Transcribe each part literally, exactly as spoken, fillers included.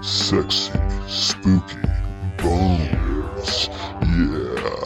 sexy, spooky bones. Yeah.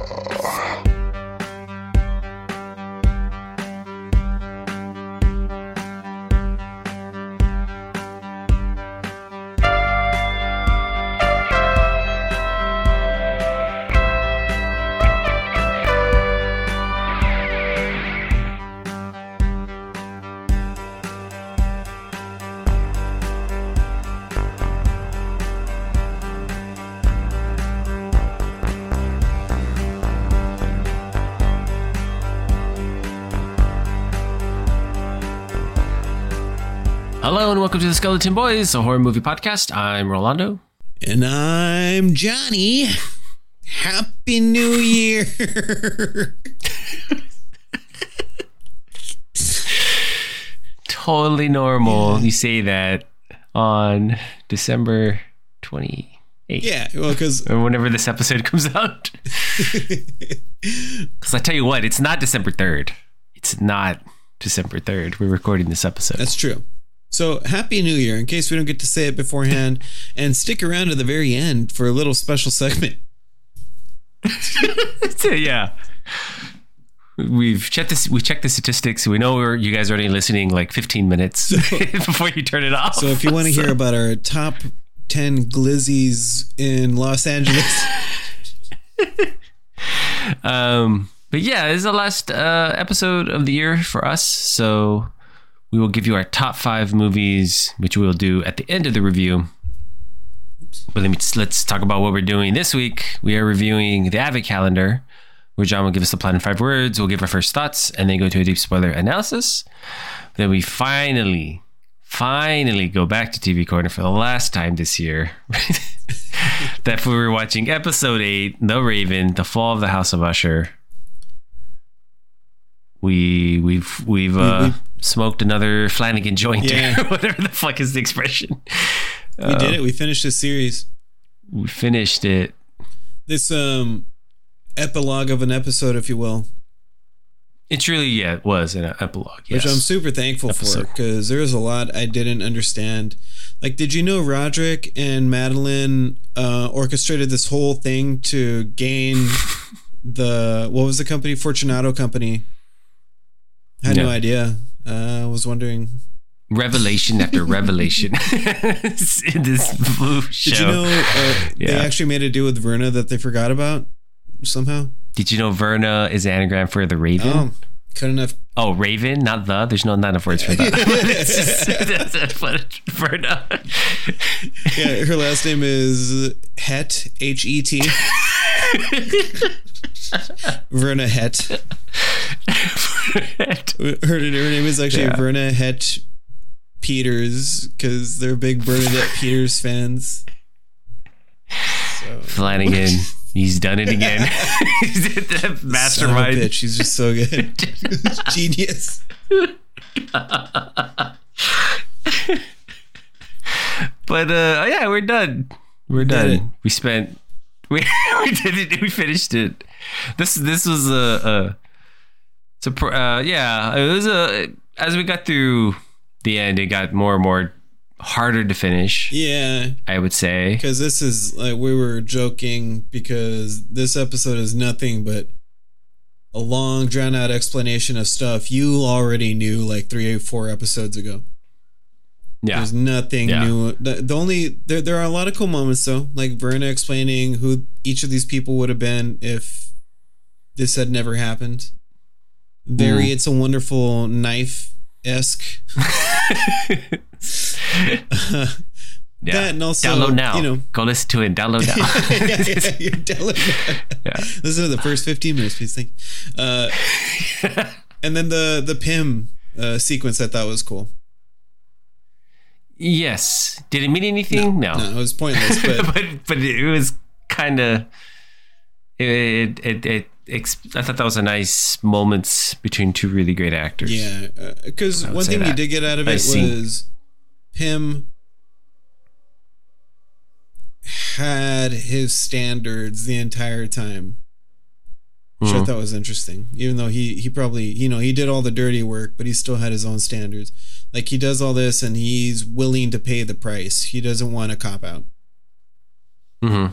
Hello and welcome to the Skeleton Boys, a horror movie podcast. I'm Rolando. And I'm Johnny. Happy New Year. Totally normal. Yeah. You say that on December twenty-eighth. Yeah, well, because... Or whenever this episode comes out. Because I tell you what, it's not December third. It's not December third. We're recording this episode. That's true. So, Happy New Year, in case we don't get to say it beforehand. And stick around to the very end for a little special segment. Yeah. We've checked this. We checked the statistics. We know we're, you guys are already listening like fifteen minutes so, before you turn it off. So if you want to so. hear about our top ten glizzies in Los Angeles. um, but yeah, this is the last uh, episode of the year for us. So we will give you our top five movies, which we will do at the end of the review. But let me just, let's talk about what we're doing this week. We are reviewing the Advent Calendar, where John will give us the plot in five words. We'll give our first thoughts and then go to a deep spoiler analysis. Then we finally, finally go back to T V Corner for the last time this year. That we were watching episode eight, The Raven, The Fall of the House of Usher. We we've we've uh, smoked another Flanagan joint, yeah. Or whatever the fuck is the expression. We uh, did it. We finished this series. We finished it. This um. epilogue of an episode, if you will. It truly, yeah, it was an epilogue, yes. Which I'm super thankful episode. for, because there was a lot I didn't understand. Like, did you know Roderick and Madeline uh, orchestrated this whole thing to gain the, what was the company? Fortunato Company. I had yeah. no idea. Uh, I was wondering. Revelation after revelation in this show. Did you know uh, yeah. they actually made a deal with Verna that they forgot about? Somehow. Did you know Verna is an anagram for the Raven? Oh, couldn't have. Oh, Raven, not the. There's no not enough words for that. It's just, but Verna. Yeah, her last name is Het, H E T. Verna Het. Her, her name is actually yeah. Verna Het Peters, because they're big Bernadette Peters fans. So. Flanagan. He's done it again. That mastermind. Son of a bitch. She's just so good. Genius. But uh, yeah, we're done. We're we done. We spent. We we did it. We finished it. This this was a. a it's a uh, yeah. It was a as we got through the end, it got more and more harder to finish. Yeah, I would say, because this is like, we were joking because this episode is nothing but a long drawn out explanation of stuff you already knew like three or four episodes ago. Yeah, there's nothing yeah. new. The, the only there there are a lot of cool moments though, like Verna explaining who each of these people would have been if this had never happened. Very mm. It's a Wonderful Knife esque. uh, yeah. That and also download now. You know, go listen to it. Download now. yeah, yeah, yeah, download now. Yeah. Listen to the first fifteen minutes, please. Think. Uh, and then the the P I M uh, sequence I thought was cool. Yes. Did it mean anything? No, no, no it was pointless. But but, but it was kind of it it it. I thought that was a nice moments between two really great actors. Yeah, because uh, one thing that. you did get out of it was P I M had his standards the entire time. which Mhm. I thought was interesting. Even though he he probably, you know, he did all the dirty work, but he still had his own standards. Like he does all this and he's willing to pay the price. He doesn't want to cop out. Mm-hmm.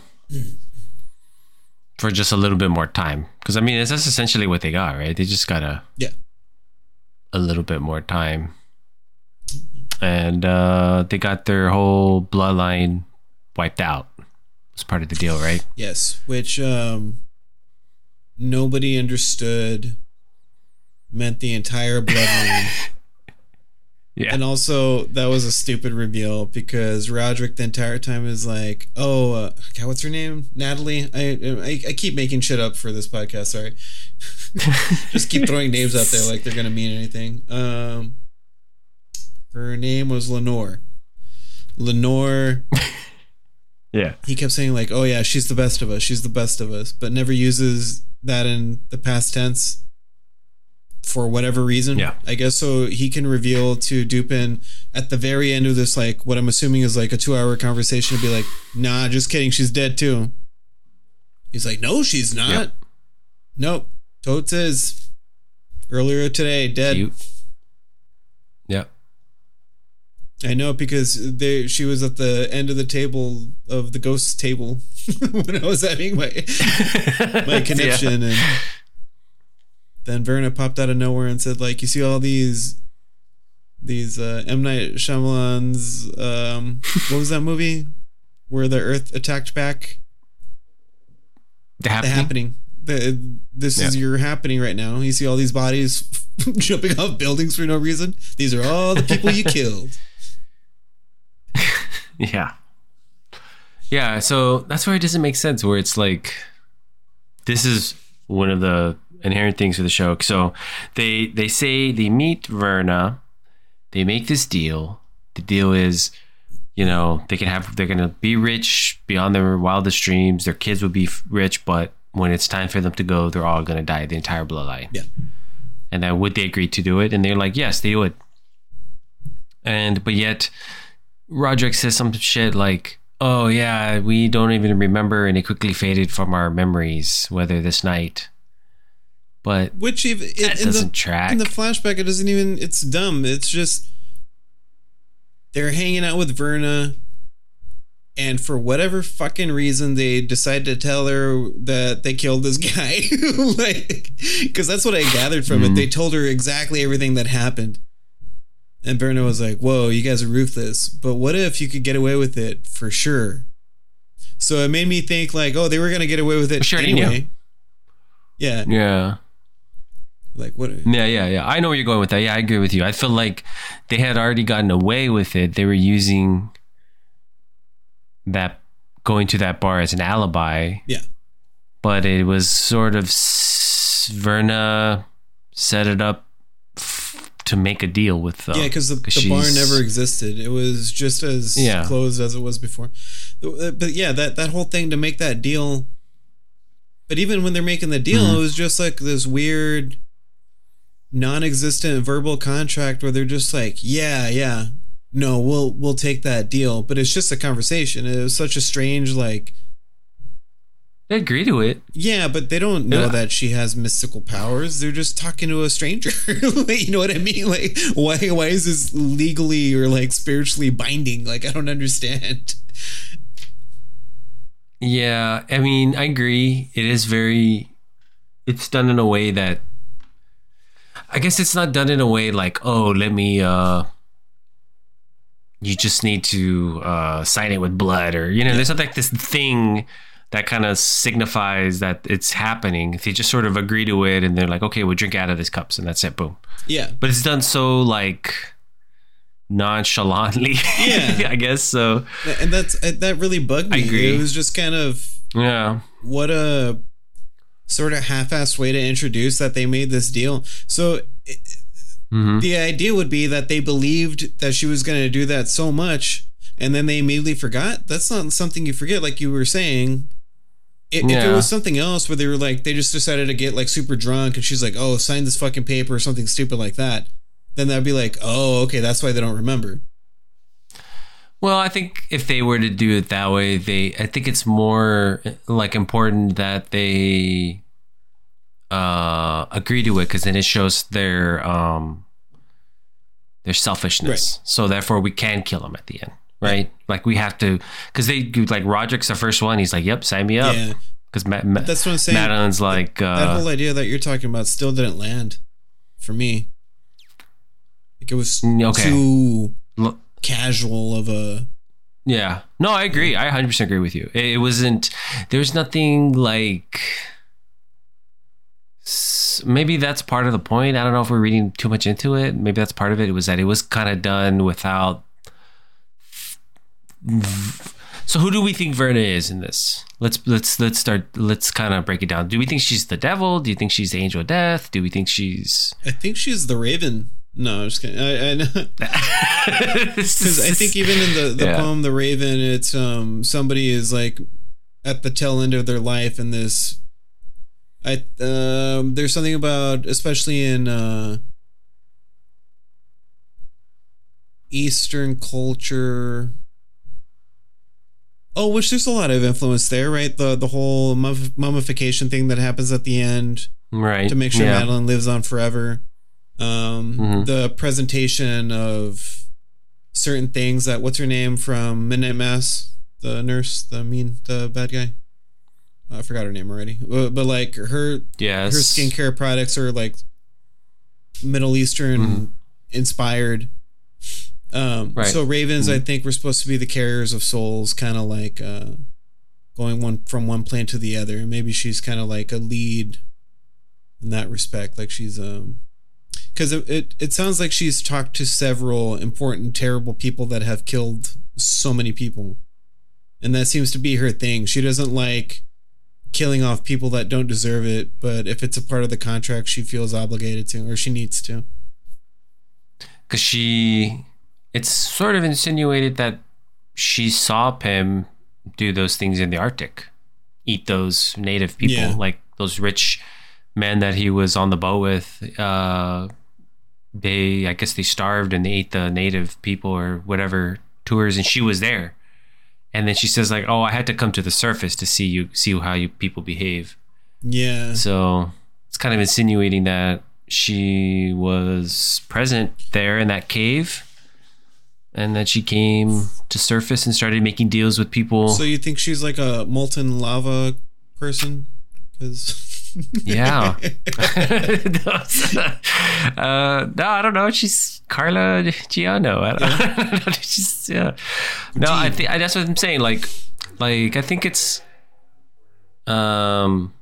For just a little bit more time. Because, I mean, that's that's essentially what they got, right? They just got a, Yeah. a little bit more time. And uh, they got their whole bloodline wiped out. It's part of the deal, right? Yes, which um nobody understood meant the entire bloodline. Yeah. And also, that was a stupid reveal because Roderick the entire time is like, "Oh, uh, God, what's her name? Natalie." I, I I keep making shit up for this podcast. Sorry, just keep throwing names out there like they're gonna mean anything. Um, her name was Lenore. Lenore. Yeah. He kept saying like, "Oh yeah, she's the best of us. She's the best of us," but never uses that in the past tense. For whatever reason, Yeah. I guess so he can reveal to Dupin at the very end of this, like what I'm assuming is like a two-hour conversation, to be like, "Nah, just kidding, she's dead too." He's like, "No, she's not. Yep. Nope, totes is earlier today, dead." Cute. Yeah. I know because they she was at the end of the table of the ghost table when I was having my my connection Yeah. and. Then Verna popped out of nowhere and said, like, you see all these these uh, M. Night Shyamalan's, um, what was that movie? Where the Earth attacked back? The happening. The Happening. The, this is Yeah. your happening right now. You see all these bodies jumping off buildings for no reason? These are all the people you killed. Yeah. Yeah, so that's where it doesn't make sense, where it's like, this is one of the inherent things of the show. So they they say they meet Verna, they make this deal. The deal is, you know, they can have they're gonna be rich beyond their wildest dreams. Their kids will be f- rich, but when it's time for them to go, they're all gonna die, the entire bloodline. Yeah. And then would they agree to do it? And they're like, yes, they would. And but yet Roderick says some shit like, oh yeah, we don't even remember, and it quickly faded from our memories, whether this night. But Which even in, that in doesn't the, track. in the flashback, it doesn't even, it's dumb. It's just, they're hanging out with Verna, and for whatever fucking reason, they decide to tell her that they killed this guy. Like, because that's what I gathered from Mhm. it. They told her exactly everything that happened. And Verna was like, whoa, you guys are ruthless. But what if you could get away with it for sure? So it made me think like, oh, they were going to get away with it She already anyway. knew. Yeah. yeah. Like, what? Yeah, yeah, yeah. I know where you're going with that. Yeah, I agree with you. I feel like they had already gotten away with it. They were using that, going to that bar as an alibi. Yeah. But it was sort of s- Verna set it up f- to make a deal with them. Yeah, because the, the bar never existed. It was just as Yeah. closed as it was before. But yeah, that, that whole thing to make that deal. But even when they're making the deal, Mhm. it was just like this weird, non-existent verbal contract where they're just like, yeah, yeah, no, we'll we'll take that deal. But it's just a conversation. It was such a strange, like, They agree to it. yeah, but they don't know Yeah. that she has mystical powers. They're just talking to a stranger. Like, you know what I mean? Like, why why is this legally or like spiritually binding? Like, I don't understand. Yeah, I mean, I agree. It is very, it's done in a way that, I guess it's not done in a way like, oh, let me, uh, you just need to uh, sign it with blood, or, you know, there's not like this thing that kind of signifies that it's happening. They just sort of agree to it, and they're like, okay, we'll drink out of these cups, and that's it, boom. Yeah. But it's done so like nonchalantly, Yeah. I guess so. And that's that really bugged me. I agree. It was just kind of Yeah. what a sort of half-assed way to introduce that they made this deal. So it, Mhm. the idea would be that they believed that she was going to do that so much, and then they immediately forgot. That's not something you forget, like you were saying. If, if it Yeah. was something else where they were like, they just decided to get like super drunk, and she's like, "Oh, sign this fucking paper" or something stupid like that, then that'd be like, "Oh, okay, that's why they don't remember." Well, I think if they were to do it that way, they I think it's more like important that they uh, agree to it because then it shows their um, their selfishness. Right. So therefore, we can kill them at the end, right? Yeah. Like we have to, because they like Roderick's the first one. He's like, "Yep, sign me up." Yeah. Because Ma- Ma- that's what I'm saying. Madeline's like that, uh, that whole idea that you're talking about still didn't land for me. Like it was okay. too L- casual of a. Yeah. No, I agree. I one hundred percent agree with you. It, it wasn't. There's nothing like. Maybe that's part of the point. I don't know if we're reading too much into it. Maybe that's part of it. It was that it was kind of done without. So who do we think Verna is in this? Let's let's let's start. Let's kind of break it down. Do we think she's the devil? Do you think she's the angel of death? Do we think she's? I think she's the Raven. No, I'm just kidding. I, I know. Because I think even in the, the yeah. poem, The Raven, it's um somebody is like at the tail end of their life in this. I um there's something about, especially in uh, Eastern culture. Oh, which there's a lot of influence there, right? The the whole mummification thing that happens at the end, right? To make sure yeah. Madeline lives on forever. Um, mm-hmm. The presentation of certain things that what's her name from Midnight Mass, the nurse, the mean, the bad guy. Oh, I forgot her name already, but, but like her, yes. her skincare products are like Middle Eastern mm-hmm. inspired. Um, right. So ravens, mm-hmm. I think, were supposed to be the carriers of souls, kind of like uh, going one from one plane to the other. Maybe she's kind of like a lead in that respect, like she's um. Because it, it, it sounds like she's talked to several important, terrible people that have killed so many people. And that seems to be her thing. She doesn't like killing off people that don't deserve it, but if it's a part of the contract, she feels obligated to, or she needs to. Because she... It's sort of insinuated that she saw Pym do those things in the Arctic. Eat those native people, yeah. like those rich men that he was on the boat with. Uh... They, I guess they starved and they ate the native people or whatever tours, and she was there. And then she says like, "Oh, I had to come to the surface to see you, see how you people behave." Yeah. So it's kind of insinuating that she was present there in that cave, and that she came to surface and started making deals with people. So you think she's like a molten lava person? Because. Yeah. uh, no, I don't know. She's Carla Giano. I don't yeah. know. She's, yeah. No, I think that's what I'm saying. Like, like I think it's, um,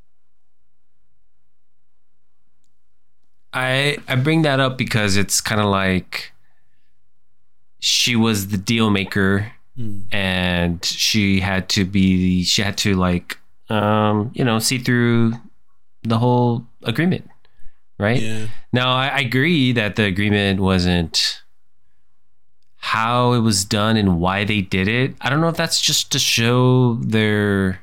I I bring that up because it's kind of like she was the deal maker, mm. and she had to be. She had to like. Um, you know, see through the whole agreement, right? Yeah. Now, I, I agree that the agreement wasn't how it was done and why they did it. I don't know if that's just to show their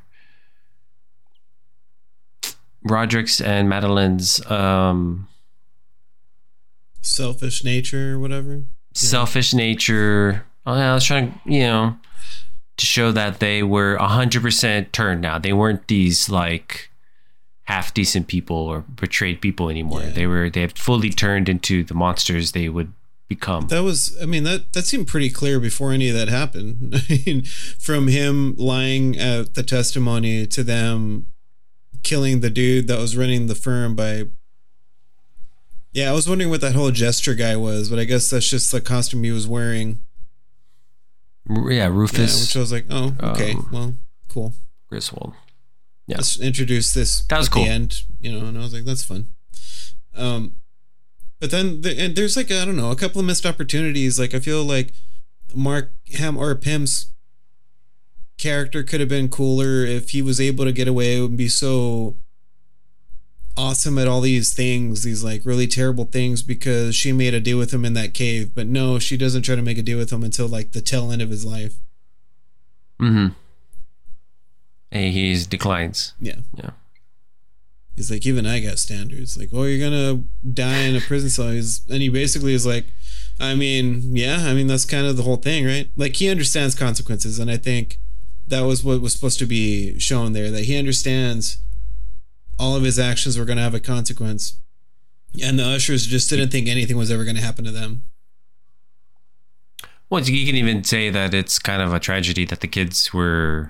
Roderick's and Madeline's um, selfish nature or whatever. Selfish yeah. nature. Oh, yeah, I was trying to, you know. To show that they were one hundred percent turned now. They weren't these like half decent people or betrayed people anymore. Yeah. They were they had fully turned into the monsters they would become. That was I mean that that seemed pretty clear before any of that happened. I mean, from him lying at the testimony to them killing the dude that was running the firm by Yeah, I was wondering what that whole gesture guy was, but I guess that's just the costume he was wearing. Yeah, Rufus. Yeah, which I was like, oh, okay, um, well, cool. Griswold. Yeah. Let's introduce this that was at cool. the end, you know, and I was like, that's fun. Um, but then the, and there's like, I don't know, a couple of missed opportunities. Like, I feel like Mark Ham or Pym's character could have been cooler if he was able to get away and be so awesome at all these things, these like really terrible things, because she made a deal with him in that cave. But no, she doesn't try to make a deal with him until like the tail end of his life. Mm-hmm. And he declines. Yeah. Yeah. He's like, even I got standards. Like, oh, you're gonna die in a prison cell. He's, and he basically is like, I mean, yeah, I mean, that's kind of the whole thing, right? Like, he understands consequences, and I think that was what was supposed to be shown there, that he understands all of his actions were going to have a consequence. And the ushers just didn't think anything was ever going to happen to them. Well, you can even say that it's kind of a tragedy that the kids were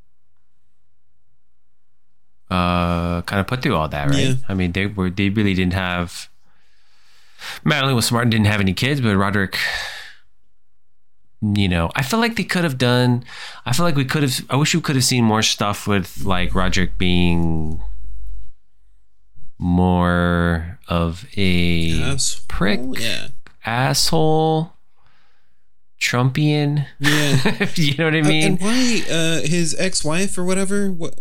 uh, kind of put through all that, right? Yeah. I mean, they were they really didn't have. Madeline was smart and didn't have any kids, but Roderick, you know, I feel like they could have done. I feel like we could have. I wish we could have seen more stuff with like Roderick being more of a Asshole? prick, Yeah. asshole. Trumpian, Yeah. You know what I Uh, mean? and why uh, his ex-wife or whatever? What?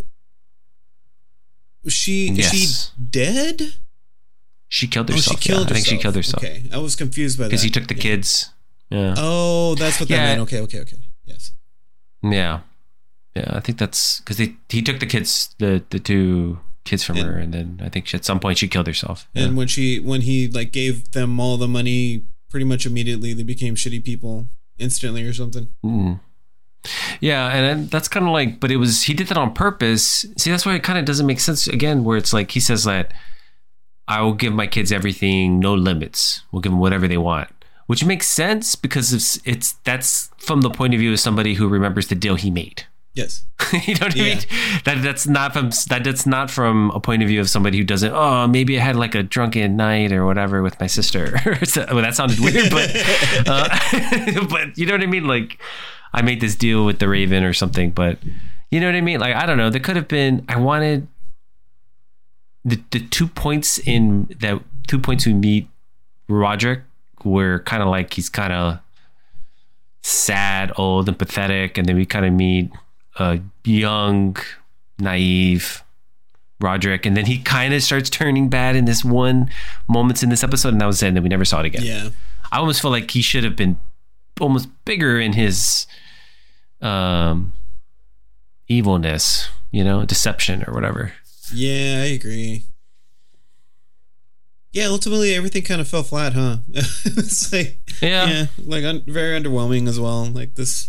She is Yes. she dead? She killed Oh, herself. she killed yeah. herself. I think she killed herself Okay, I was confused by that because he took the Yeah. kids. Yeah, Oh, that's what that Yeah. meant. Okay, okay, okay. Yes. yeah, yeah. I think that's because he he took the kids, the the two kids from And- her, and then I think she, at some point she killed herself. And Yeah. when she when he like gave them all the money, pretty much immediately they became shitty people instantly or something. Mm. Yeah, and then that's kind of like, but it was he did that on purpose. See, that's why it kind of doesn't make sense again. Where it's like he says that I will give my kids everything, no limits. We'll give them whatever they want, which makes sense because it's it's that's from the point of view of somebody who remembers the deal he made. Yes. You know what Yeah. I mean? That that's not from that that's not from a point of view of somebody who doesn't. Oh, maybe I had like a drunken night or whatever with my sister. So, well, that sounded weird, but uh, but you know what I mean? Like I made this deal with the Raven or something, but you know what I mean? Like I don't know. There could have been. I wanted the the two points in that two points we meet Roderick were kind of like he's kind of sad, old, and pathetic, and then we kind of meet a young, naive Roderick, and then he kind of starts turning bad in this one moments in this episode, and that was it. And then we never saw it again. Yeah. I almost feel like he should have been almost bigger in his um evilness, you know, deception or whatever. Yeah, I agree. Yeah, ultimately everything kind of fell flat, huh? It's like Yeah. yeah, like un- very underwhelming as well. Like this,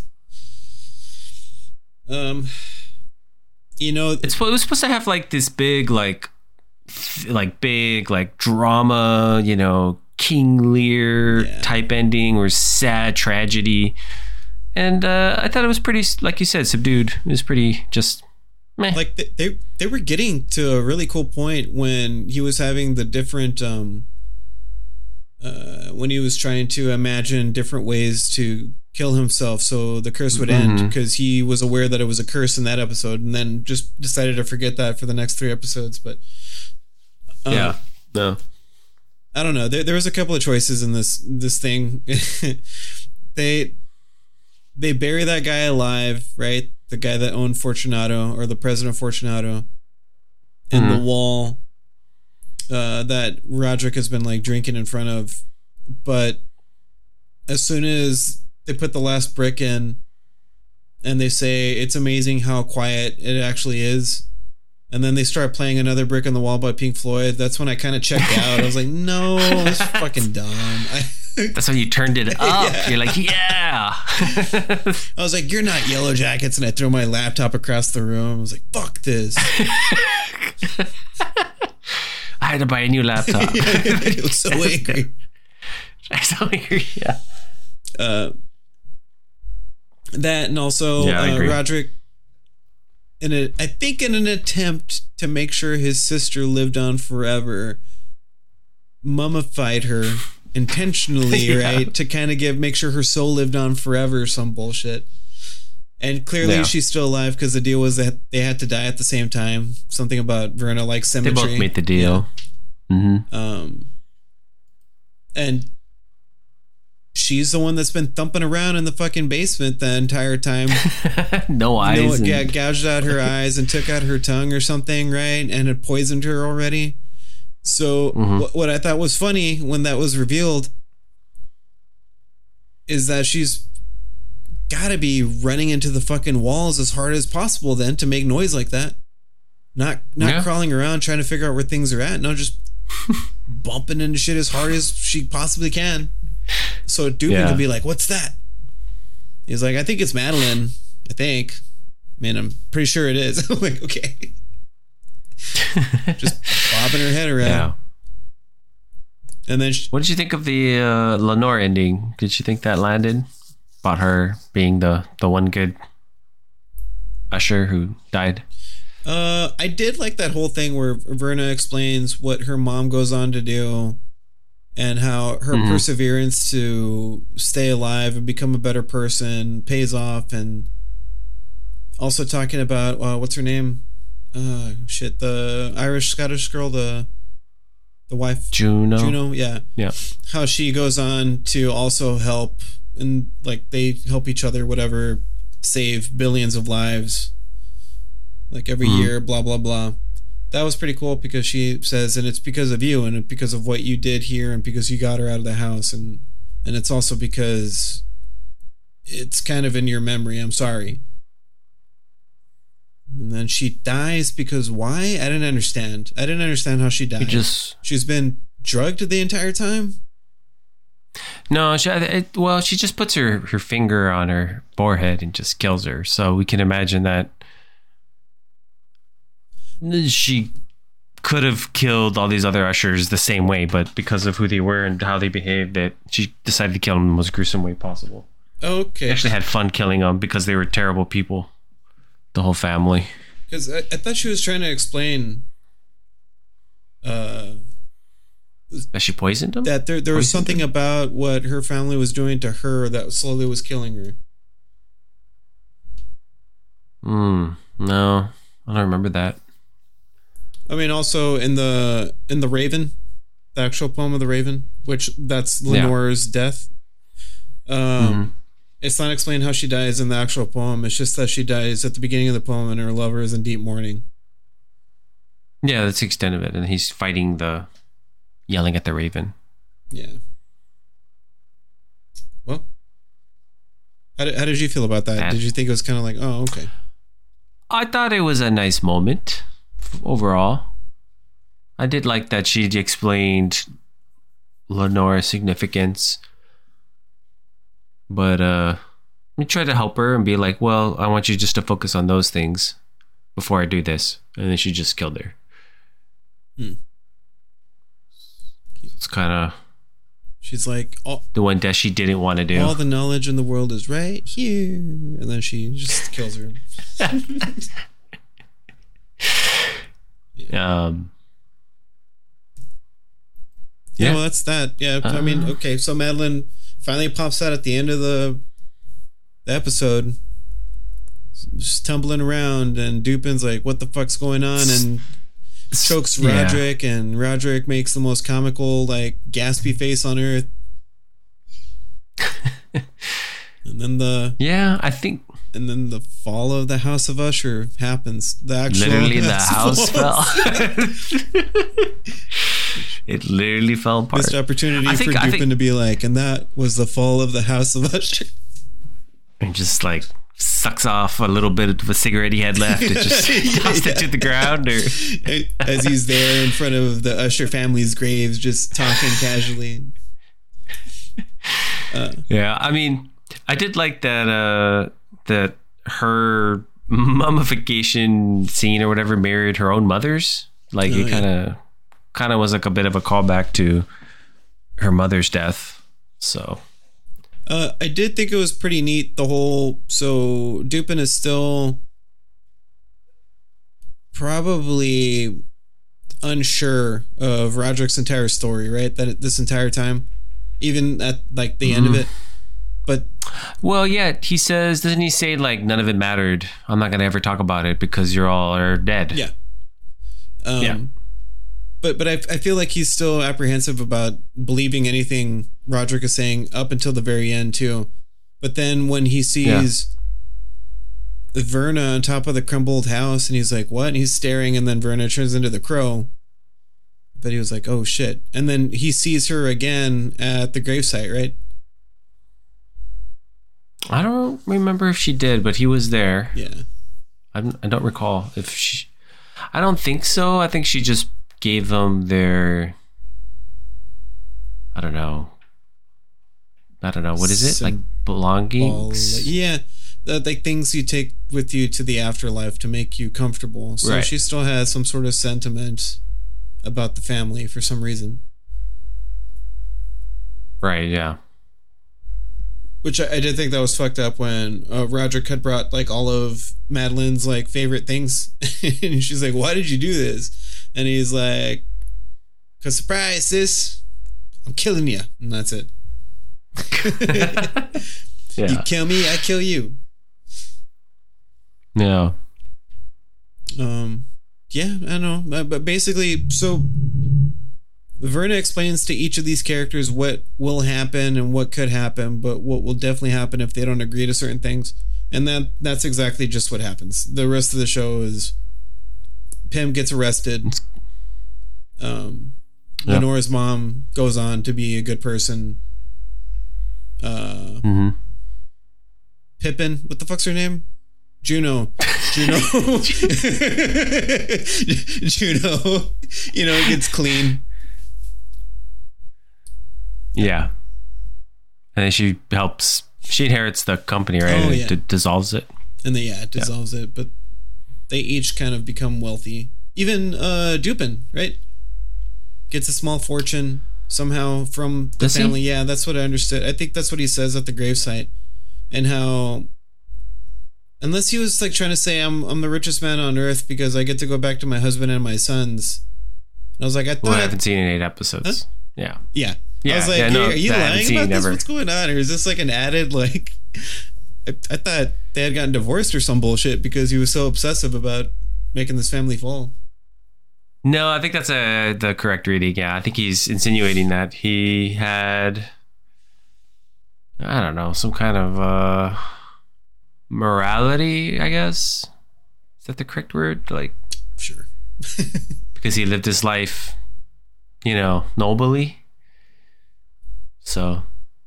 um, you know, It's it was supposed to have like this big like th- like big like drama, you know, King Lear Yeah. type ending or sad tragedy. And uh, I thought it was pretty, like you said, subdued. It was pretty just meh. like they, they they were getting to a really cool point when he was having the different um uh when he was trying to imagine different ways to kill himself so the curse would end, Mhm. because he was aware that it was a curse in that episode and then just decided to forget that for the next three episodes. But um, yeah. No. I don't know. There, there was a couple of choices in this this thing. they they bury that guy alive, right? The guy that owned Fortunato, or the president of Fortunato, in Mhm. the wall uh, that Roderick has been like drinking in front of. But as soon as they put the last brick in, and they say it's amazing how quiet it actually is, and then they start playing Another Brick on the Wall by Pink Floyd, that's when I kind of checked out. I was like, no, it's fucking dumb. I, That's when you turned it up. Yeah. You're like, yeah. I was like, you're not Yellow Jackets, and I throw my laptop across the room. I was like, fuck this. I had to buy a new laptop. I was so angry. I'm so angry. Yeah. Uh, that and also Yeah, I uh, agree. Roderick, in a, I think in an attempt to make sure his sister lived on forever, mummified her intentionally, Yeah. right? To kind of give, make sure her soul lived on forever or some bullshit. And clearly Yeah. she's still alive because the deal was that they had to die at the same time. Something about Verna like They symmetry. both made the deal. hmm Um, and she's the one that's been thumping around in the fucking basement the entire time. No eyes. You know, and- yeah, gouged out her eyes and took out her tongue or something, right? And had poisoned her already. So Mhm. what, what I thought was funny when that was revealed is that she's got to be running into the fucking walls as hard as possible then to make noise like that. Not not Yeah. crawling around trying to figure out where things are at. No, just bumping into shit as hard as she possibly can. So Dubin Yeah. could be like, what's that? He's like, I think it's Madeline. I think. I mean, I'm pretty sure it is. I'm like, okay. just bobbing her head around. Yeah. And then she, What did you think of the uh, Lenore ending? Did you think that landed? About her being the, the one good usher who died? uh, I did like that whole thing where Verna explains what her mom goes on to do and how her Mhm. perseverance to stay alive and become a better person pays off. And also talking about, uh, what's her name? Uh, shit, the Irish Scottish girl, the the wife. Juno? Juno, yeah. Yeah. How she goes on to also help, and like they help each other, whatever, save billions of lives, like every Mhm. year, blah blah blah. That was pretty cool because she says, and it's because of you, and because of what you did here, and because you got her out of the house, and and it's also because it's kind of in your memory. I'm sorry. And then she dies because why? I didn't understand. I didn't understand how she died. You just She's been drugged the entire time. no. She, it, well, she just puts her, her finger on her forehead and just kills her. So we can imagine that she could have killed all these other ushers the same way, but because of who they were and how they behaved, that she decided to kill them in the most gruesome way possible. Okay. She actually had fun killing them because they were terrible people. The whole family. Because I, I thought she was trying to explain uh, That she poisoned them? that there there was Poisoned something her? about what her family was doing to her that slowly was killing her. Hmm. No, I don't remember that. I mean, also in the in the Raven, the actual poem of the Raven, which that's Yeah. Lenore's death. Um, Mhm. It's not explained how she dies in the actual poem. It's just that she dies at the beginning of the poem, and her lover is in deep mourning. Yeah, that's the extent of it. And he's fighting the, yelling at the raven. Yeah. Well, how did, how did you feel about that? That- Did you think it was kind of like, oh, okay? I thought it was a nice moment f- overall. I did like that she explained Lenore's significance. But uh, we tried to help her and be like, well, I want you just to focus on those things before I do this. And then she just killed her. Hmm. It's kind of She's like, all, the one death she didn't want to do. all the knowledge in the world is right here. And then she just kills her. um, Yeah, Yeah. well, that's that. Yeah, I mean, Uh. okay, so Madeline finally pops out at the end of the, the episode, just tumbling around, and Dupin's like, what the fuck's going on? And chokes Yeah. Roderick, and Roderick makes the most comical, like, gaspy face on earth. And then the Yeah, I think and then the fall of the House of Usher happens. The actual literally the house falls. fell. It literally fell apart. Missed opportunity I think- for I Dupin think- to be like, and that was the fall of the House of Usher. And just like sucks off a little bit of a cigarette he had left and just Yeah, tossed it yeah. to the ground. Or As he's there in front of the Usher family's graves, just talking casually. Uh, yeah, I mean, I did like that. Uh, that her mummification scene or whatever mirrored her own mother's. Like Oh, it kind of, kind of was like a bit of a callback to her mother's death. So uh, I did think it was pretty neat. The whole so Dupin is still probably unsure of Roderick's entire story, right? That this entire time, even at like the end of Mhm. it. But well, yeah, he says, doesn't he say like none of it mattered? I'm not gonna ever talk about it because you're all are dead. yeah, um, Yeah. But but I I feel like he's still apprehensive about believing anything Roderick is saying up until the very end too. But then when he sees Verna on top of the crumbled house, and he's like, "What?" And he's staring, and then Verna turns into the crow. But he was like, "Oh shit!" And then he sees her again at the gravesite, right? I don't remember if she did, but he was there. Yeah. I'm, I don't recall if she. I don't think so. I think she just gave them their. I don't know. I don't know. What is it? Some Like belongings? Ball- yeah. uh, like things you take with you to the afterlife to make you comfortable. So Right. she still has some sort of sentiment about the family for some reason. Right, yeah. Which I, I did think that was fucked up when uh, Roderick had brought like all of Madeline's like favorite things, and she's like, "Why did you do this?" And he's like, "Cause surprise, sis, I'm killing you," and that's it. You Yeah. kill me, I kill you. Yeah. Um, yeah, I know, but but basically, so Verna explains to each of these characters what will happen and what could happen, but what will definitely happen if they don't agree to certain things. And that that's exactly just what happens. The rest of the show is Pym gets arrested. Um, Yeah. Lenore's mom goes on to be a good person. Uh, Mm-hmm. Pippin, what the fuck's her name? Juno. Juno. Juno, you know, gets clean. Yeah. And then she helps. She inherits the company, right? Oh, And yeah. d- dissolves it. And then, yeah, it dissolves it. But they each kind of become wealthy. Even uh, Dupin, right? Gets a small fortune somehow from the Does he? family. Yeah, that's what I understood. I think that's what he says at the gravesite. And how, unless he was like trying to say, I'm I'm the richest man on earth because I get to go back to my husband and my sons. I was like, I thought. Well, I haven't seen it in eight episods. Huh? Yeah. Yeah. Yeah, I was like, yeah, no, are you that I haven't lying seen about this? ever. What's going on? Or is this like an added, like, I, I thought they had gotten divorced or some bullshit because he was so obsessive about making this family fall. No, I think that's a the correct reading. Yeah, I think he's insinuating that he had, I don't know, some kind of uh, morality, I guess. Is that the correct word? Like, Sure. because he lived his life, you know, nobly. So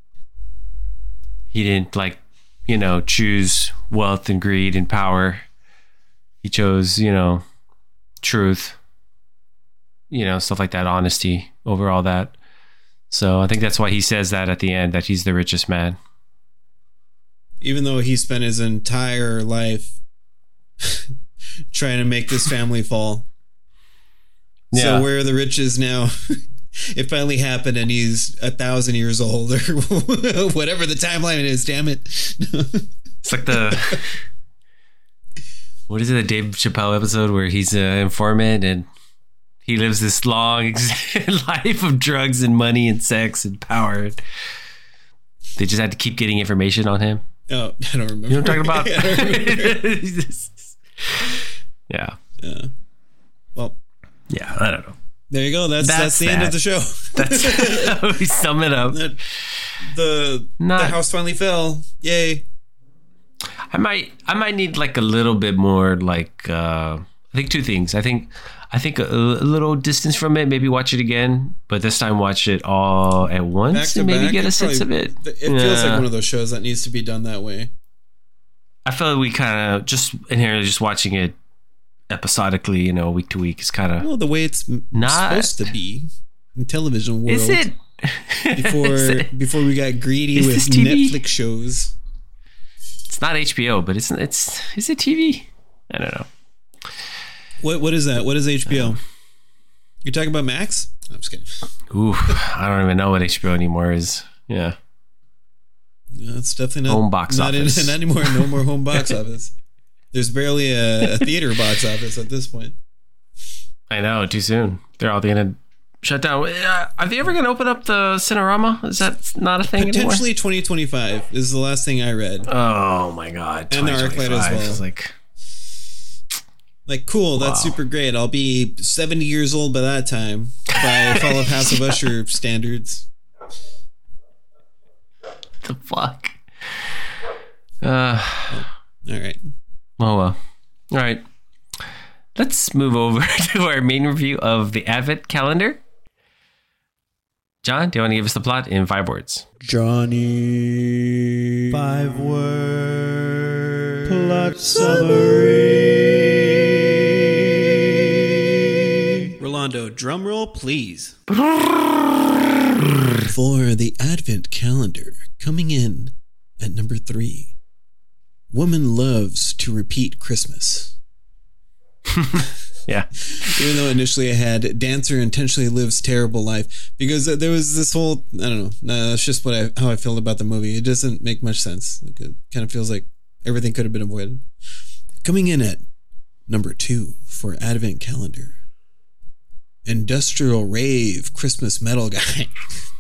he didn't, like, you know, choose wealth and greed and power. He chose, you know, truth, you know, stuff like that, honesty over all that. So I think that's why he says that at the end, that he's the richest man. Even though he spent his entire life trying to make this family fall. Yeah. So where are the riches now? It finally happened and he's a thousand years old or whatever the timeline is, damn it. It's like the, what is it, the Dave Chappelle episode where he's an informant and he lives this long life of drugs and money and sex and power. They just had to keep getting information on him. Oh, I don't remember. You know what I'm talking about? I don't remember. Yeah. Yeah. Well, Yeah, I don't know. there you go. That's that's, That's the end that. of the show. That's how we sum it up. That- the Not- the house finally fell. Yay. I might I might need like a little bit more like uh I think two things. I think I think a, a little distance from it, maybe watch it again, but this time watch it all at once Back to and maybe back, get a it sense probably- of it. It feels Yeah. like one of those shows that needs to be done that way. I feel like we kind of just inherently just watching it episodically, you know, week to week is kind of Well, the way it's m- Not- supposed to be in television world. Is it Before Is it- before we got greedy Is with this T V? Netflix shows. It's not H B O, but it's it's is it T V? I don't know. What what is that? What is H B O? You're talking about Max? I'm just kidding. Ooh, I don't even know what H B O anymore is. Yeah. No, it's definitely not Home box not, in- office. not anymore. No more home box office. There's barely a, a theater box office at this point. I know, too soon. They're all going to shut down. Uh, Are they ever going to open up the Cinerama? Is that not a thing Potentially twenty twenty-five is the last thing I read. anymore? Oh my god. And the ArcLight as twenty twenty-five well. is like, Like, cool, that's Wow. super great. I'll be seventy years old by that time by Fall of House of Usher standards. the fuck? Uh, All right. oh well. All right. Let's move over to our main review of the Advent calendar. John, do you want to give us the plot in five words? Johnny. Five word Plot summary. Rolando, drum roll, please. For the Advent calendar, coming in at number three, woman loves to repeat Christmas. Yeah. Even though initially I had dancer intentionally lives terrible life, because there was this whole, I don't know, no, that's just what I, how I feel about the movie. It doesn't make much sense. Like, it kind of feels like everything could have been avoided. Coming in at number two for Advent Calendar, Industrial Rave Christmas Metal Guy.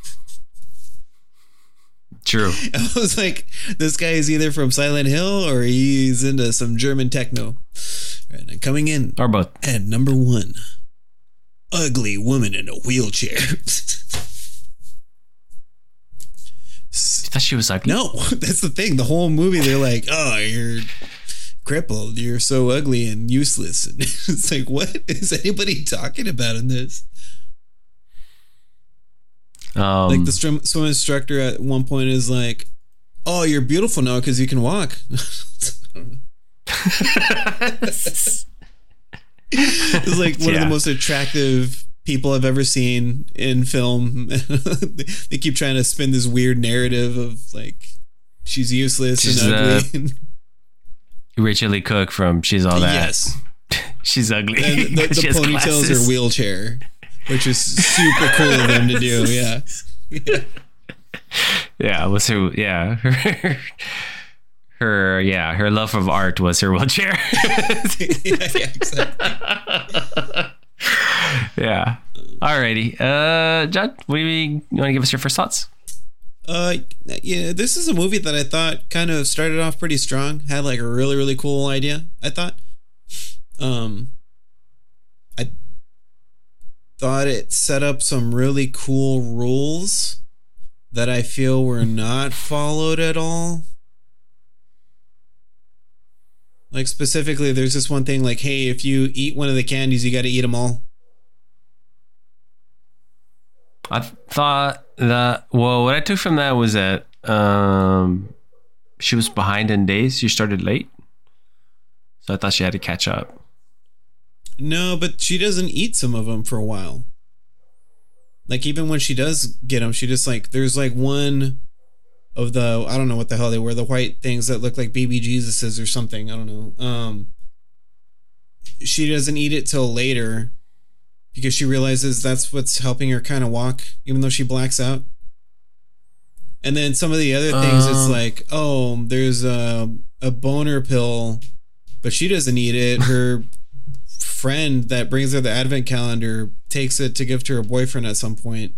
True. I was like, this guy is either from Silent Hill or he's into some German techno. Right, and coming in Or both. at number one, Ugly Woman in a Wheelchair. I thought she was ugly. No, that's the thing. The whole movie, they're like, oh, you're crippled. You're so ugly and useless. And it's like, what is anybody talking about in this? Um, Like the swim, swim instructor at one point is like, oh, you're beautiful now because you can walk. It's like one Yeah. of the most attractive people I've ever seen in film. They keep trying to spin this weird narrative of like she's useless She's, and ugly. Rachel Lee Cook from She's All That. Yes, She's ugly. and the, the She has ponytails glasses. are wheelchair, which is super cool of them to do. Yeah, yeah. Yeah, it was her. Yeah, her, her. Yeah, her love of art was her wheelchair. yeah, yeah, exactly. Yeah. Alrighty. Uh, John, what do you, you want to give us your first thoughts? Uh, yeah, this is a movie that I thought kind of started off pretty strong. Had like a really, really cool idea, I thought. Um, I thought it set up some really cool rules that I feel were not followed at all. Like specifically, there's this one thing like, hey, if you eat one of the candies, you got to eat them all. I thought that, well, what I took from that was that um, she was behind in days. She started late. So I thought she had to catch up. No, but she doesn't eat some of them for a while. Like, even when she does get them, she just like, there's like one of the, I don't know what the hell they were, the white things that look like baby Jesuses or something. I don't know. Um, she doesn't eat it till later because she realizes that's what's helping her kind of walk, even though she blacks out. And then some of the other things, Um. it's like, oh, there's a, a boner pill, but she doesn't eat it. Her friend that brings her the advent calendar takes it to give to her boyfriend at some point.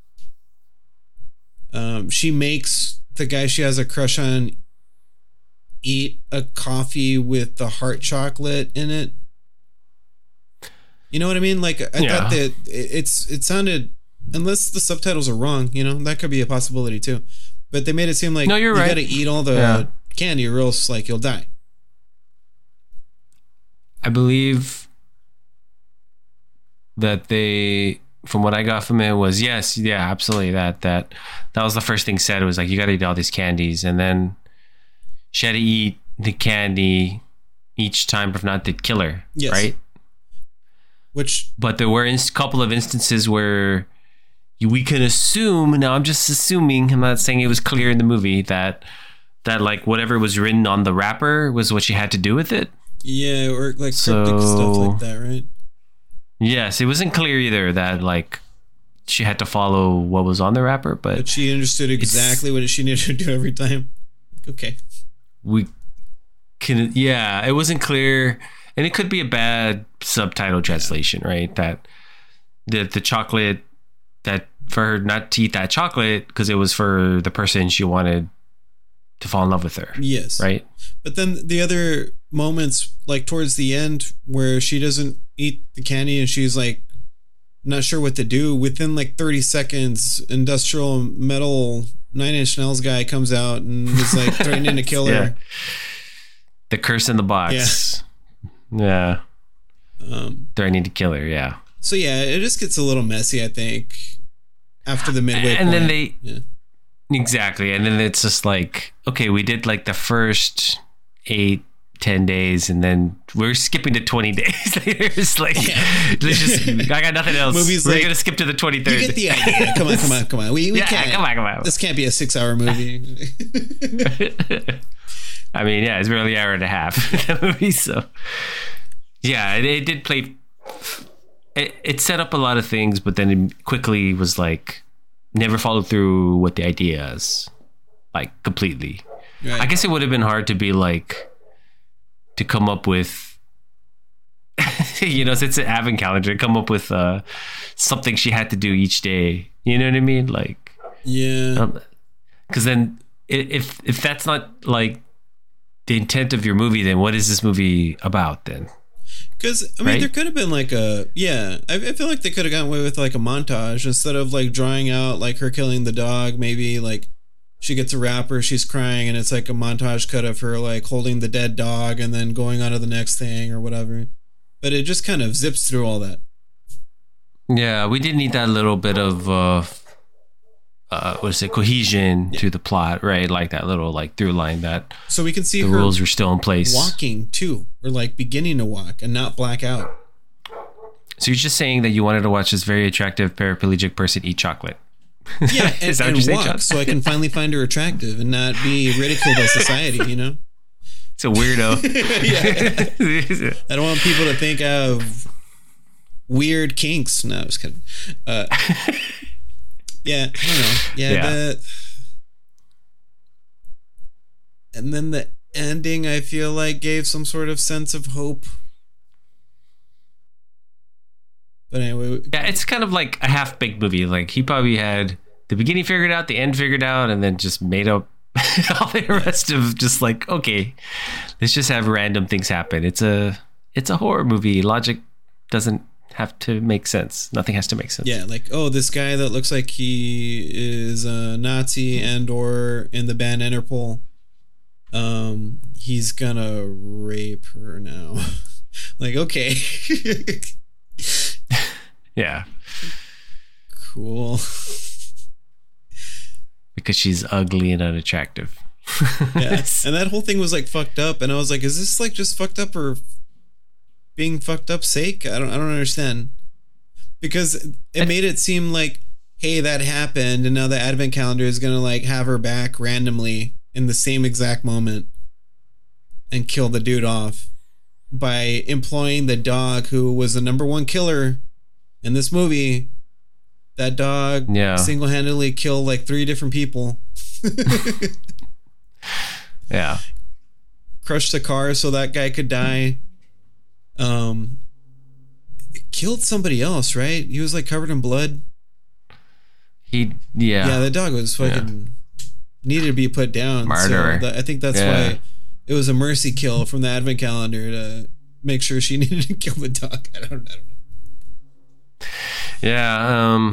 Um, she makes the guy she has a crush on eat a coffee with the heart chocolate in it. You know what I mean? Like, I Yeah. thought that it's it sounded, unless the subtitles are wrong, you know, that could be a possibility too. But they made it seem like No, you're you right. got to eat all the Yeah. candy or else like you'll die. I believe that they, from what I got from it, was yes, yeah, absolutely. That that that was the first thing said. It was like, you got to eat all these candies, and then she had to eat the candy each time, if not, they'd kill her. Yes. Right. Which But there were a couple of instances where we can assume. Now, I'm just assuming. I'm not saying it was clear in the movie that that like whatever was written on the wrapper was what she had to do with it. yeah, or like So- cryptic stuff like that, right? Yes, it wasn't clear either that like she had to follow what was on the wrapper, But but she understood exactly what she needed to do every time. Okay. we can. Yeah, it wasn't clear, and it could be a bad subtitle translation, right? That the the chocolate that for her not to eat that chocolate because it was for the person she wanted to fall in love with her, Yes. right? But then the other moments, like towards the end, where she doesn't eat the candy and she's like not sure what to do, within like thirty seconds, industrial metal Nine Inch Nails guy comes out and is like threatening to kill Yeah. her. The curse in the box. Yeah, Um, threatening to kill her. Yeah. so yeah, it just gets a little messy, I think, after the midway And then point. they Yeah. exactly, and then it's just like, okay, we did like the first eight, ten days, and then we're skipping to twenty days. It's like, let's just, I got nothing else. Movie's we're like, gonna skip to the twenty third. You get the idea. Come on, come on, come on. We, we Yeah, can't. come on, come on. This can't be a six-hour movie. I mean, yeah, it's barely an hour and a half that movie. So yeah, it, it did play. It, it set up a lot of things, but then it quickly was like never followed through with the ideas, like completely. Right. I guess it would have been hard to be like to come up with, you know, since an advent calendar, come up with uh, something she had to do each day. You know what I mean? Like, Yeah. because then i- if if that's not like the intent of your movie, then what is this movie about then? Because, I mean, Right? there could have been like a, yeah, I, I feel like they could have gotten away with like a montage instead of like drawing out like her killing the dog. Maybe like she gets a wrapper, she's crying, and it's like a montage cut of her like holding the dead dog and then going on to the next thing or whatever. But it just kind of zips through all that. Yeah, we did need that little bit of uh, uh, what is it, cohesion to the plot, right? Like that little like through line that So we can see the her rules were still in place. walking too, or like beginning to walk and not black out. So you're just saying that you wanted to watch this very attractive paraplegic person eat chocolate. Yeah, and, Is that what and you're saying, walk John? so I can finally find her attractive and not be ridiculed by society, you know? It's a weirdo. Yeah. I don't want people to think of weird kinks. No, I was kidding. Uh, yeah, I don't know. Yeah, Yeah. The, and then the ending, I feel like, gave some sort of sense of hope. But anyway, Yeah, it's kind of like a half-baked movie. Like he probably had the beginning figured out, the end figured out, and then just made up all the rest of just like, okay, let's just have random things happen. It's a it's a horror movie. Logic doesn't have to make sense. Nothing has to make sense. yeah, like, oh, this guy that looks like he is a Nazi and or in the band Interpol, um, he's gonna rape her now. Like, okay. Yeah. Cool. Because she's ugly and unattractive. Yeah. And that whole thing was like fucked up, and I was like, is this like just fucked up or being fucked up sake? I don't I don't understand. Because it made it seem like, hey, that happened, and now the advent calendar is gonna like have her back randomly in the same exact moment and kill the dude off by employing the dog who was the number one killer in this movie. That dog Yeah. single-handedly killed like three different people. Yeah. Crushed a car so that guy could die. Um, killed somebody else, right? He was like covered in blood. He yeah. Yeah, the dog was fucking needed to be put down. Murderer. So that, I think that's Yeah. why it was a mercy kill from the advent calendar to make sure she needed to kill the dog. I don't, I don't know. Yeah, um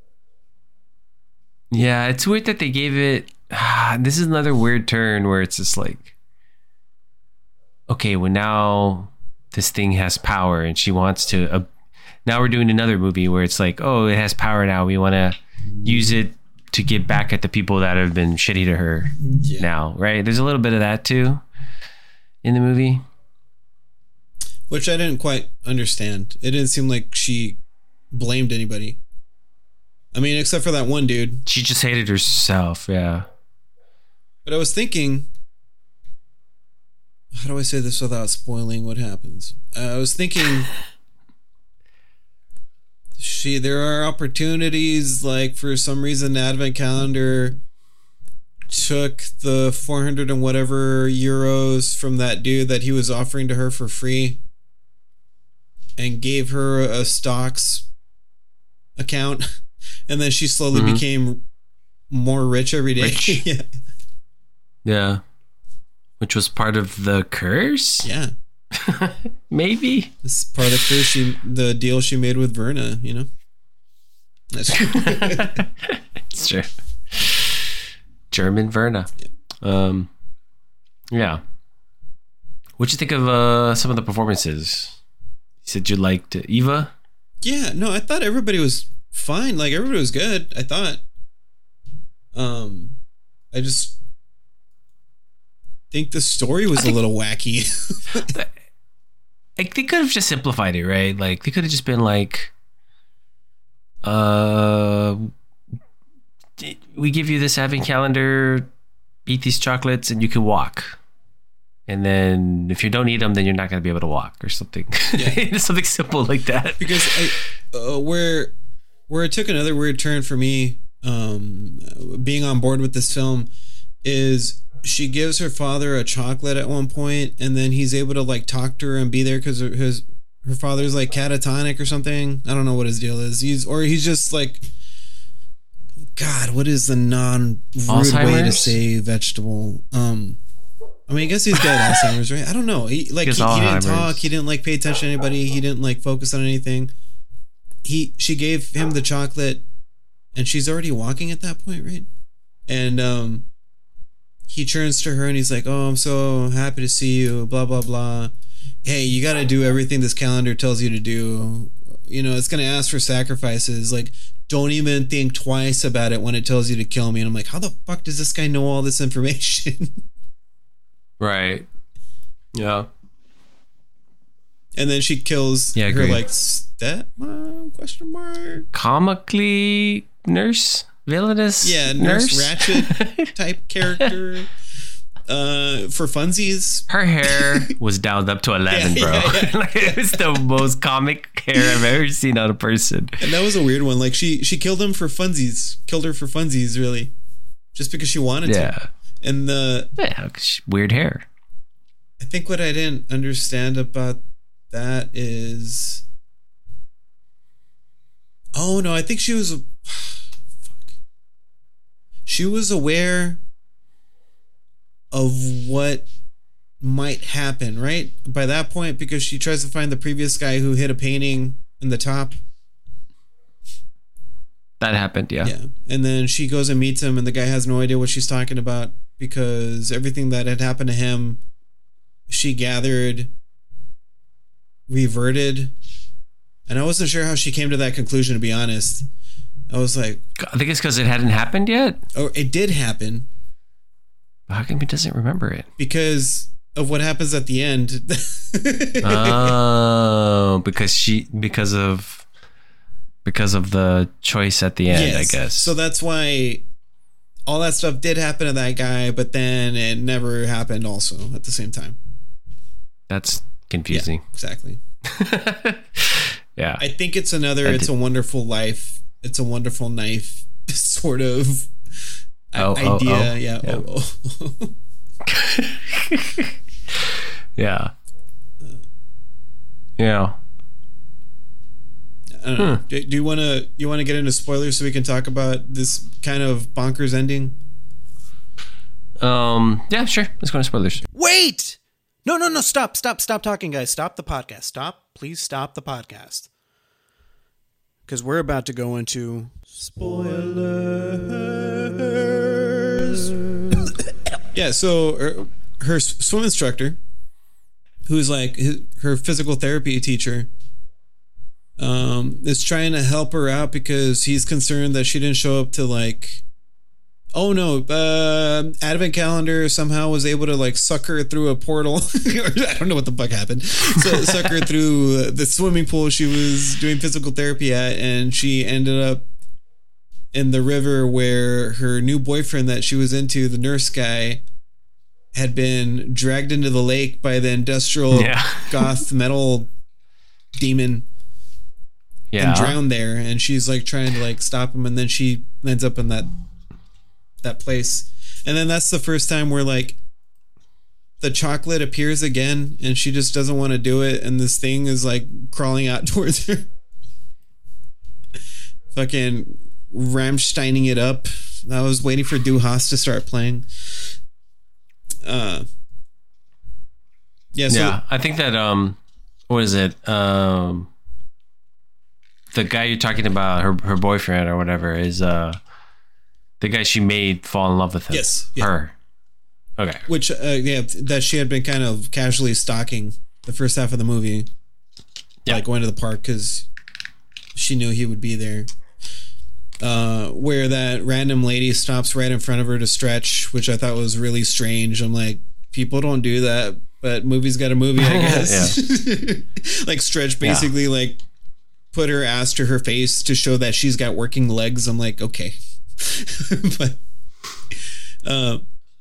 Yeah, it's weird that they gave it this is another weird turn where it's just like, okay, well now this thing has power and she wants to uh, now we're doing another movie where it's like, oh, it has power now, we want to use it to get back at the people that have been shitty to her Yeah. now, right? There's a little bit of that too in the movie. Which I didn't quite understand. It didn't seem like she blamed anybody. I mean, except for that one dude. She just hated herself, yeah. But I was thinking, how do I say this without spoiling what happens? Uh, I was thinking, she there are opportunities, like for some reason, the advent calendar took the four hundred and whatever euros from that dude that he was offering to her for free and gave her a stocks account, and then she slowly Mhm. became more rich every day. Rich. Yeah. Yeah. Which was part of the curse? Yeah. Maybe. This is part of the curse she, the deal she made with Verna, you know? That's It's true. German Verna. Um, yeah. What'd you think of uh, some of the performances? You said you liked Eva? Yeah, no, I thought everybody was fine. Like, everybody was good, I thought. Um, I just think the story was think- a little wacky. Like, they could have just simplified it, right? Like, they could have just been like, uh, we give you this advent calendar, eat these chocolates, and you can walk. And then if you don't eat them, then you're not going to be able to walk or something. Yeah. Something simple like that. Because I, uh, where where it took another weird turn for me, um, being on board with this film, is she gives her father a chocolate at one point, and then he's able to like talk to her and be there because his her father's like catatonic or something. I don't know what his deal is. He's or he's just like, God, what is the non rude way to say vegetable? Um. I mean, I guess he's got Alzheimer's, right? I don't know. He like he, he didn't talk. He didn't like pay attention to anybody. He didn't like focus on anything. He she gave him the chocolate, and she's already walking at that point, right? And um, he turns to her and he's like, "Oh, I'm so happy to see you." Blah blah blah. Hey, you got to do everything this calendar tells you to do. You know, it's gonna ask for sacrifices. Like, don't even think twice about it when it tells you to kill me. And I'm like, how the fuck does this guy know all this information? Right. Yeah. And then she kills yeah, her agreed. like stepmom question mark comically nurse villainous yeah nurse, nurse? Ratchet type character uh for funsies. Her hair was dialed up to eleven, yeah, bro. Yeah, yeah. Like, it was the most comic hair I've ever seen on a person. And that was a weird one. Like she she killed him for funsies. Killed her for funsies, really, just because she wanted yeah. to. And the yeah, weird hair. I think what I didn't understand about that is, oh no, I think she was, fuck, she was aware of what might happen, right? By that point, because she tries to find the previous guy who hit a painting in the top. That happened, yeah. Yeah, and then she goes and meets him, and the guy has no idea what she's talking about because everything that had happened to him, she gathered, reverted, and I wasn't sure how she came to that conclusion. To be honest, I was like, I think it's because it hadn't happened yet. Oh, it did happen. How come he doesn't remember it? Because of what happens at the end. Oh, because she because of. Because of the choice at the end, yes. I guess. So that's why all that stuff did happen to that guy, but then it never happened also at the same time. That's confusing. Yeah, exactly. Yeah. I think it's another that It's did. a Wonderful Life, It's a Wonderful Knife sort of oh, idea. Oh, oh. Yeah. Yeah. Oh, oh. Yeah. Yeah. I don't know. Hmm. Do, do you want to you want to get into spoilers so we can talk about this kind of bonkers ending? Um. Yeah. Sure. Let's go into spoilers. Wait! No, no, no! Stop! Stop! Stop talking, guys! Stop the podcast! Stop! Please stop the podcast. Because we're about to go into spoilers. Yeah. So her, her swim instructor, who's like his, her physical therapy teacher, um, is trying to help her out because he's concerned that she didn't show up to like, oh no, uh, Advent Calendar somehow was able to like suck her through a portal. I don't know what the fuck happened. So suck her through the swimming pool she was doing physical therapy at, and she ended up in the river where her new boyfriend that she was into, the nurse guy, had been dragged into the lake by the industrial yeah. goth metal demon. Yeah. And drowned there, and she's like trying to like stop him, and then she ends up in that that place, and then that's the first time where like the chocolate appears again, and she just doesn't want to do it, and this thing is like crawling out towards her, fucking Rammsteining it up. I was waiting for Du Hast to start playing. Uh, yeah, so yeah. I think that um, what is it um. The guy you're talking about, her her boyfriend or whatever, is uh the guy she made fall in love with him. Yes, yeah. Her. Okay. Which, uh, yeah, that she had been kind of casually stalking the first half of the movie. Yeah. Like going to the park because she knew he would be there. Uh, where that random lady stops right in front of her to stretch, which I thought was really strange. I'm like, people don't do that, but movies got a movie, I guess. Like stretch basically yeah. like put her ass to her face to show that she's got working legs. I'm like, okay. But uh,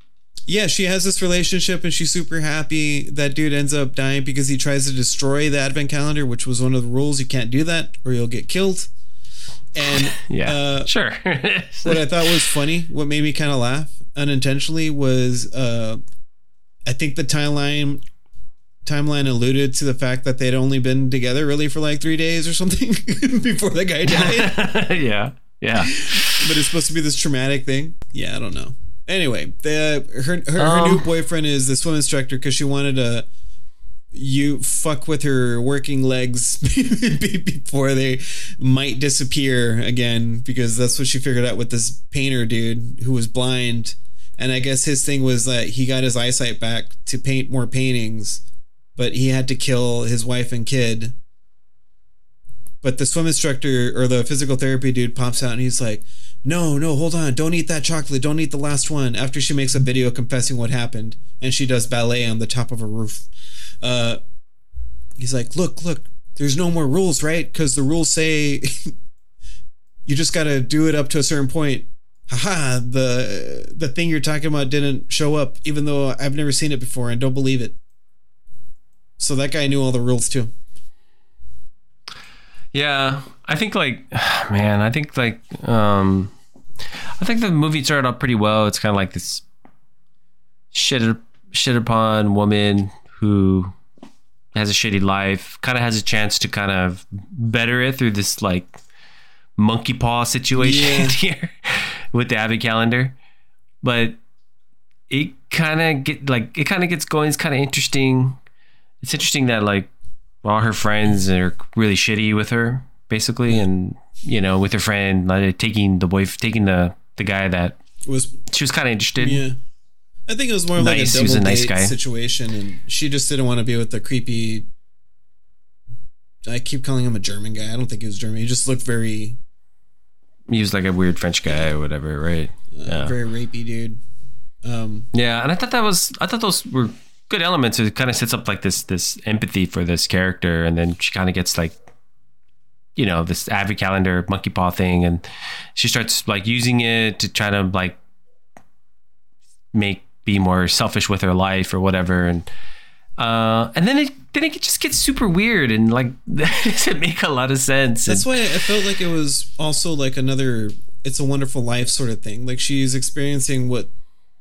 Yeah, she has this relationship and she's super happy. That dude ends up dying because he tries to destroy the advent calendar, which was one of the rules. You can't do that or you'll get killed. And Yeah, uh, sure. what I thought was funny, what made me kind of laugh unintentionally was uh, I think the timeline timeline alluded to the fact that they'd only been together really for like three days or something before the guy died. Yeah, yeah. But it's supposed to be this traumatic thing. Yeah, I don't know. Anyway, the her her, Um, her new boyfriend is the swim instructor because she wanted to you fuck with her working legs before they might disappear again, because that's what she figured out with this painter dude who was blind. And I guess his thing was that he got his eyesight back to paint more paintings, but he had to kill his wife and kid. But the swim instructor or the physical therapy dude pops out and he's like, no, no, hold on. Don't eat that chocolate. Don't eat the last one. After she makes a video confessing what happened and she does ballet on the top of a roof. Uh, he's like, look, look, there's no more rules, right? Because the rules say you just got to do it up to a certain point. Haha, the, the thing you're talking about didn't show up, even though I've never seen it before and don't believe it. So that guy knew all the rules too. Yeah, I think like, man, I think like, um, I think the movie started out pretty well. It's kind of like this shit, shit upon woman who has a shitty life, kind of has a chance to kind of better it through this like monkey paw situation Yeah. here with the advent calendar. But it kind of get like, it kind of gets going. It's kind of interesting. It's interesting that like, all her friends are really shitty with her, basically, and you know, with her friend like, taking the boy, taking the the guy that Was she was kind of interested. yeah, I think it was more of like a Nice. He double was a nice date guy. situation, and she just didn't want to be with the creepy. I keep calling him a German guy. I don't think he was German. He just looked very, He was like a weird French guy or whatever, right? uh, Yeah. very rapey dude. Um, Yeah, and I thought that was, I thought those were good elements. It kind of sets up like this this empathy for this character, and then she kind of gets like, you know, this advent calendar monkey paw thing, and she starts like using it to try to like make be more selfish with her life or whatever, and uh, and then it then it just gets super weird and like doesn't make a lot of sense. that's And- why I felt like it was also like another "It's a Wonderful Life" sort of thing. Like she's experiencing what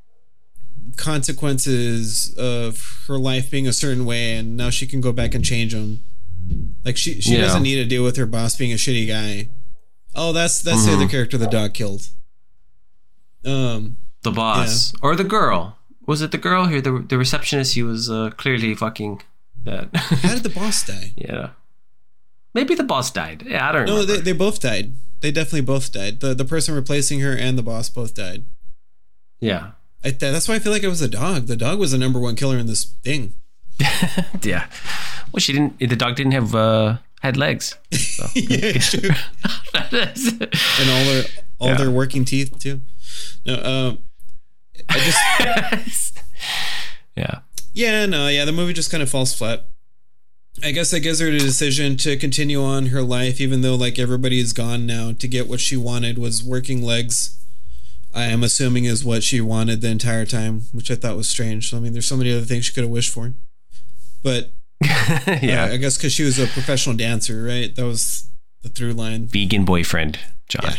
consequences of her life being a certain way, and now she can go back and change them. Like she she Yeah. doesn't need to deal with her boss being a shitty guy. Oh, that's that's Mm-hmm. the other character the dog killed. Um, the boss or the girl. Was it the girl here? The the receptionist. He was uh, clearly fucking that. how did the boss die? Yeah. Maybe the boss died. Yeah, I don't No, remember. they, they both died. They definitely both died. The the person replacing her and the boss both died. yeah. I, that's why I feel like it was the dog. The dog was the number one killer in this thing. Yeah. Well, she didn't. The dog didn't have uh, had legs. So. Yeah, true. And all their all Yeah. their working teeth too. No, um, I just Yeah. yeah, no, yeah. The movie just kind of falls flat. I guess that gives her the decision to continue on her life, even though like everybody is gone now. To get what she wanted was working legs. I am assuming is what she wanted the entire time, which I thought was strange. So I mean, there's so many other things she could have wished for, but Yeah. uh, I guess because she was a professional dancer, right? That was the through line. Vegan boyfriend, John.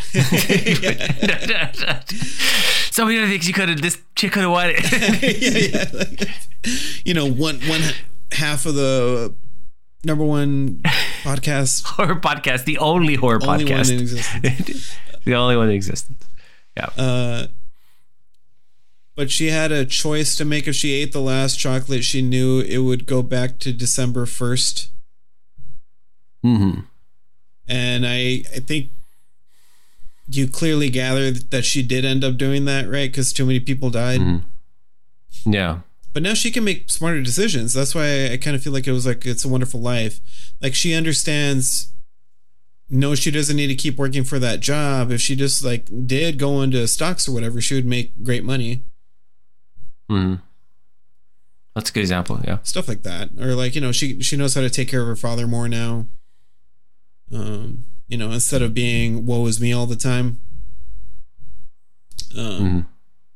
So many other things you could have. This chick could have wanted. yeah, yeah. Like, you know, one one half of the number one podcast, Horror podcast, the only horror only one in podcast, existence. the only one in existence. Yeah. Uh, but she had a choice to make. If she ate the last chocolate, she knew it would go back to December first. Mm-hmm. And I, I think you clearly gather that she did end up doing that, right? Because too many people died. Mm-hmm. Yeah. But now she can make smarter decisions. That's why I, I kind of feel like it was like It's a Wonderful Life. Like she understands. No, she doesn't need to keep working for that job. If she just like did go into stocks or whatever, she would make great money. Mm-hmm. That's a good example. Yeah. Stuff like that, or like you know, she she knows how to take care of her father more now. Um, you know, instead of being "woe is me" all the time. Um, Mm-hmm.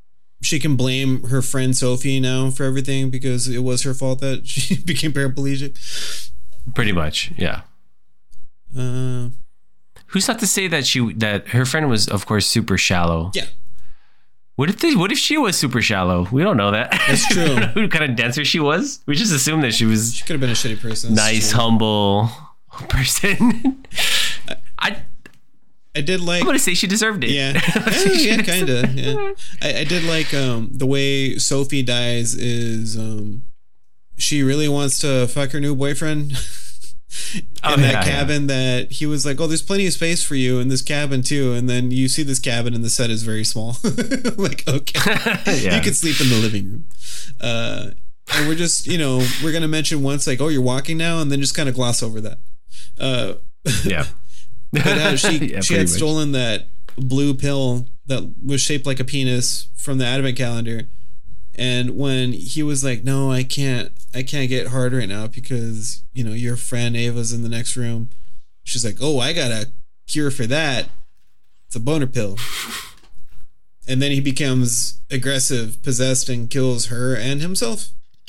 she can blame her friend Sophie now for everything because it was her fault that she became paraplegic. Pretty much, yeah. Uh, Who's not to say that she that her friend was, of course, super shallow? yeah, What if they, what if she was super shallow? We don't know that. That's true. We don't know who kind of dancer she was. We just assumed that she was she could have been a shitty person. That's nice, true. humble person. I I did like. I'm gonna say she deserved it. Yeah, yeah, yeah kind of. Yeah, I, I did like um, the way Sophie dies. Is um, she really wants to fuck her new boyfriend in Oh, that yeah, cabin? That he was like, "Oh, there's plenty of space for you in this cabin too." And then you see this cabin, and the set is very small. Like, okay, Yeah. you could sleep in the living room. Uh, and we're just, you know, we're gonna mention once like, "Oh, you're walking now," and then just kind of gloss over that. Uh, Yeah. But how she Yeah, she pretty had much. stolen that blue pill that was shaped like a penis from the advent calendar, and when he was like, "No, I can't, I can't get hard right now because you know your friend Ava's in the next room," she's like, "Oh, I got a cure for that. It's a boner pill." And then he becomes aggressive, possessed, and kills her and himself.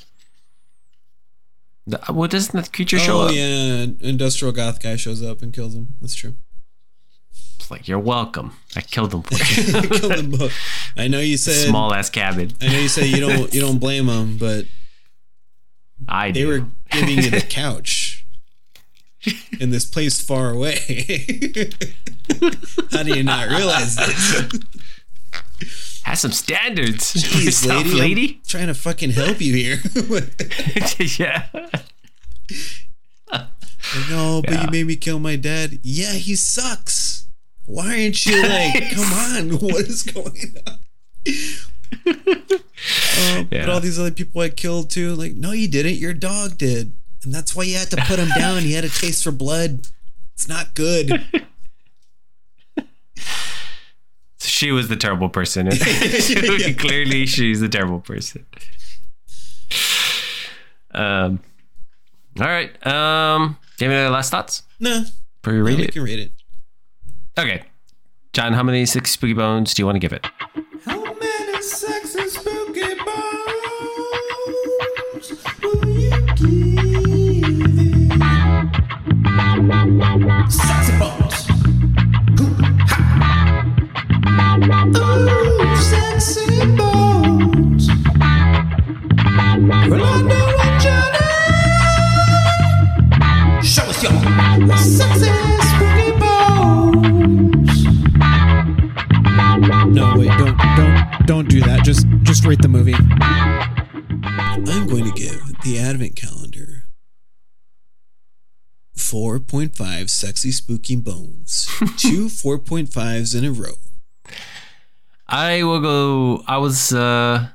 The- Well, doesn't the creature show oh up? yeah, industrial goth guy shows up and kills him. That's true. It's like, you're welcome. I killed them for you. Killed them both. I know you said Small ass cabin. I know you say you don't you don't blame them, but I they do. were giving you the couch in this place far away. How do you not realize this? Has some standards. Jeez, Yourself, lady, lady. I'm trying to fucking help you here. Yeah. No, but Yeah. you made me kill my dad. Yeah, he sucks. Why aren't you like, come on, what is going on? Uh, But Yeah. all these other people I killed too, like, no, you didn't. Your dog did. And that's why you had to put him down. He had a taste for blood. It's not good. She was the terrible person. Yeah. Clearly, she's the terrible person. Um. All right. Um. Do you have any last thoughts Nah. before we No, rate we it? can rate it. Okay. John, how many six spooky bones do you want to give it? How many sexy spooky bones will you give it? Sexy bones. Ooh, ha. Ooh, sexy bones. Well, I know what you need. Show us your sexy spooky bones. No, wait, don't don't don't do that. Just just rate the movie. I'm going to give the Advent Calendar four point five sexy spooky bones. Two four point fives in a row. I will go. I was. uh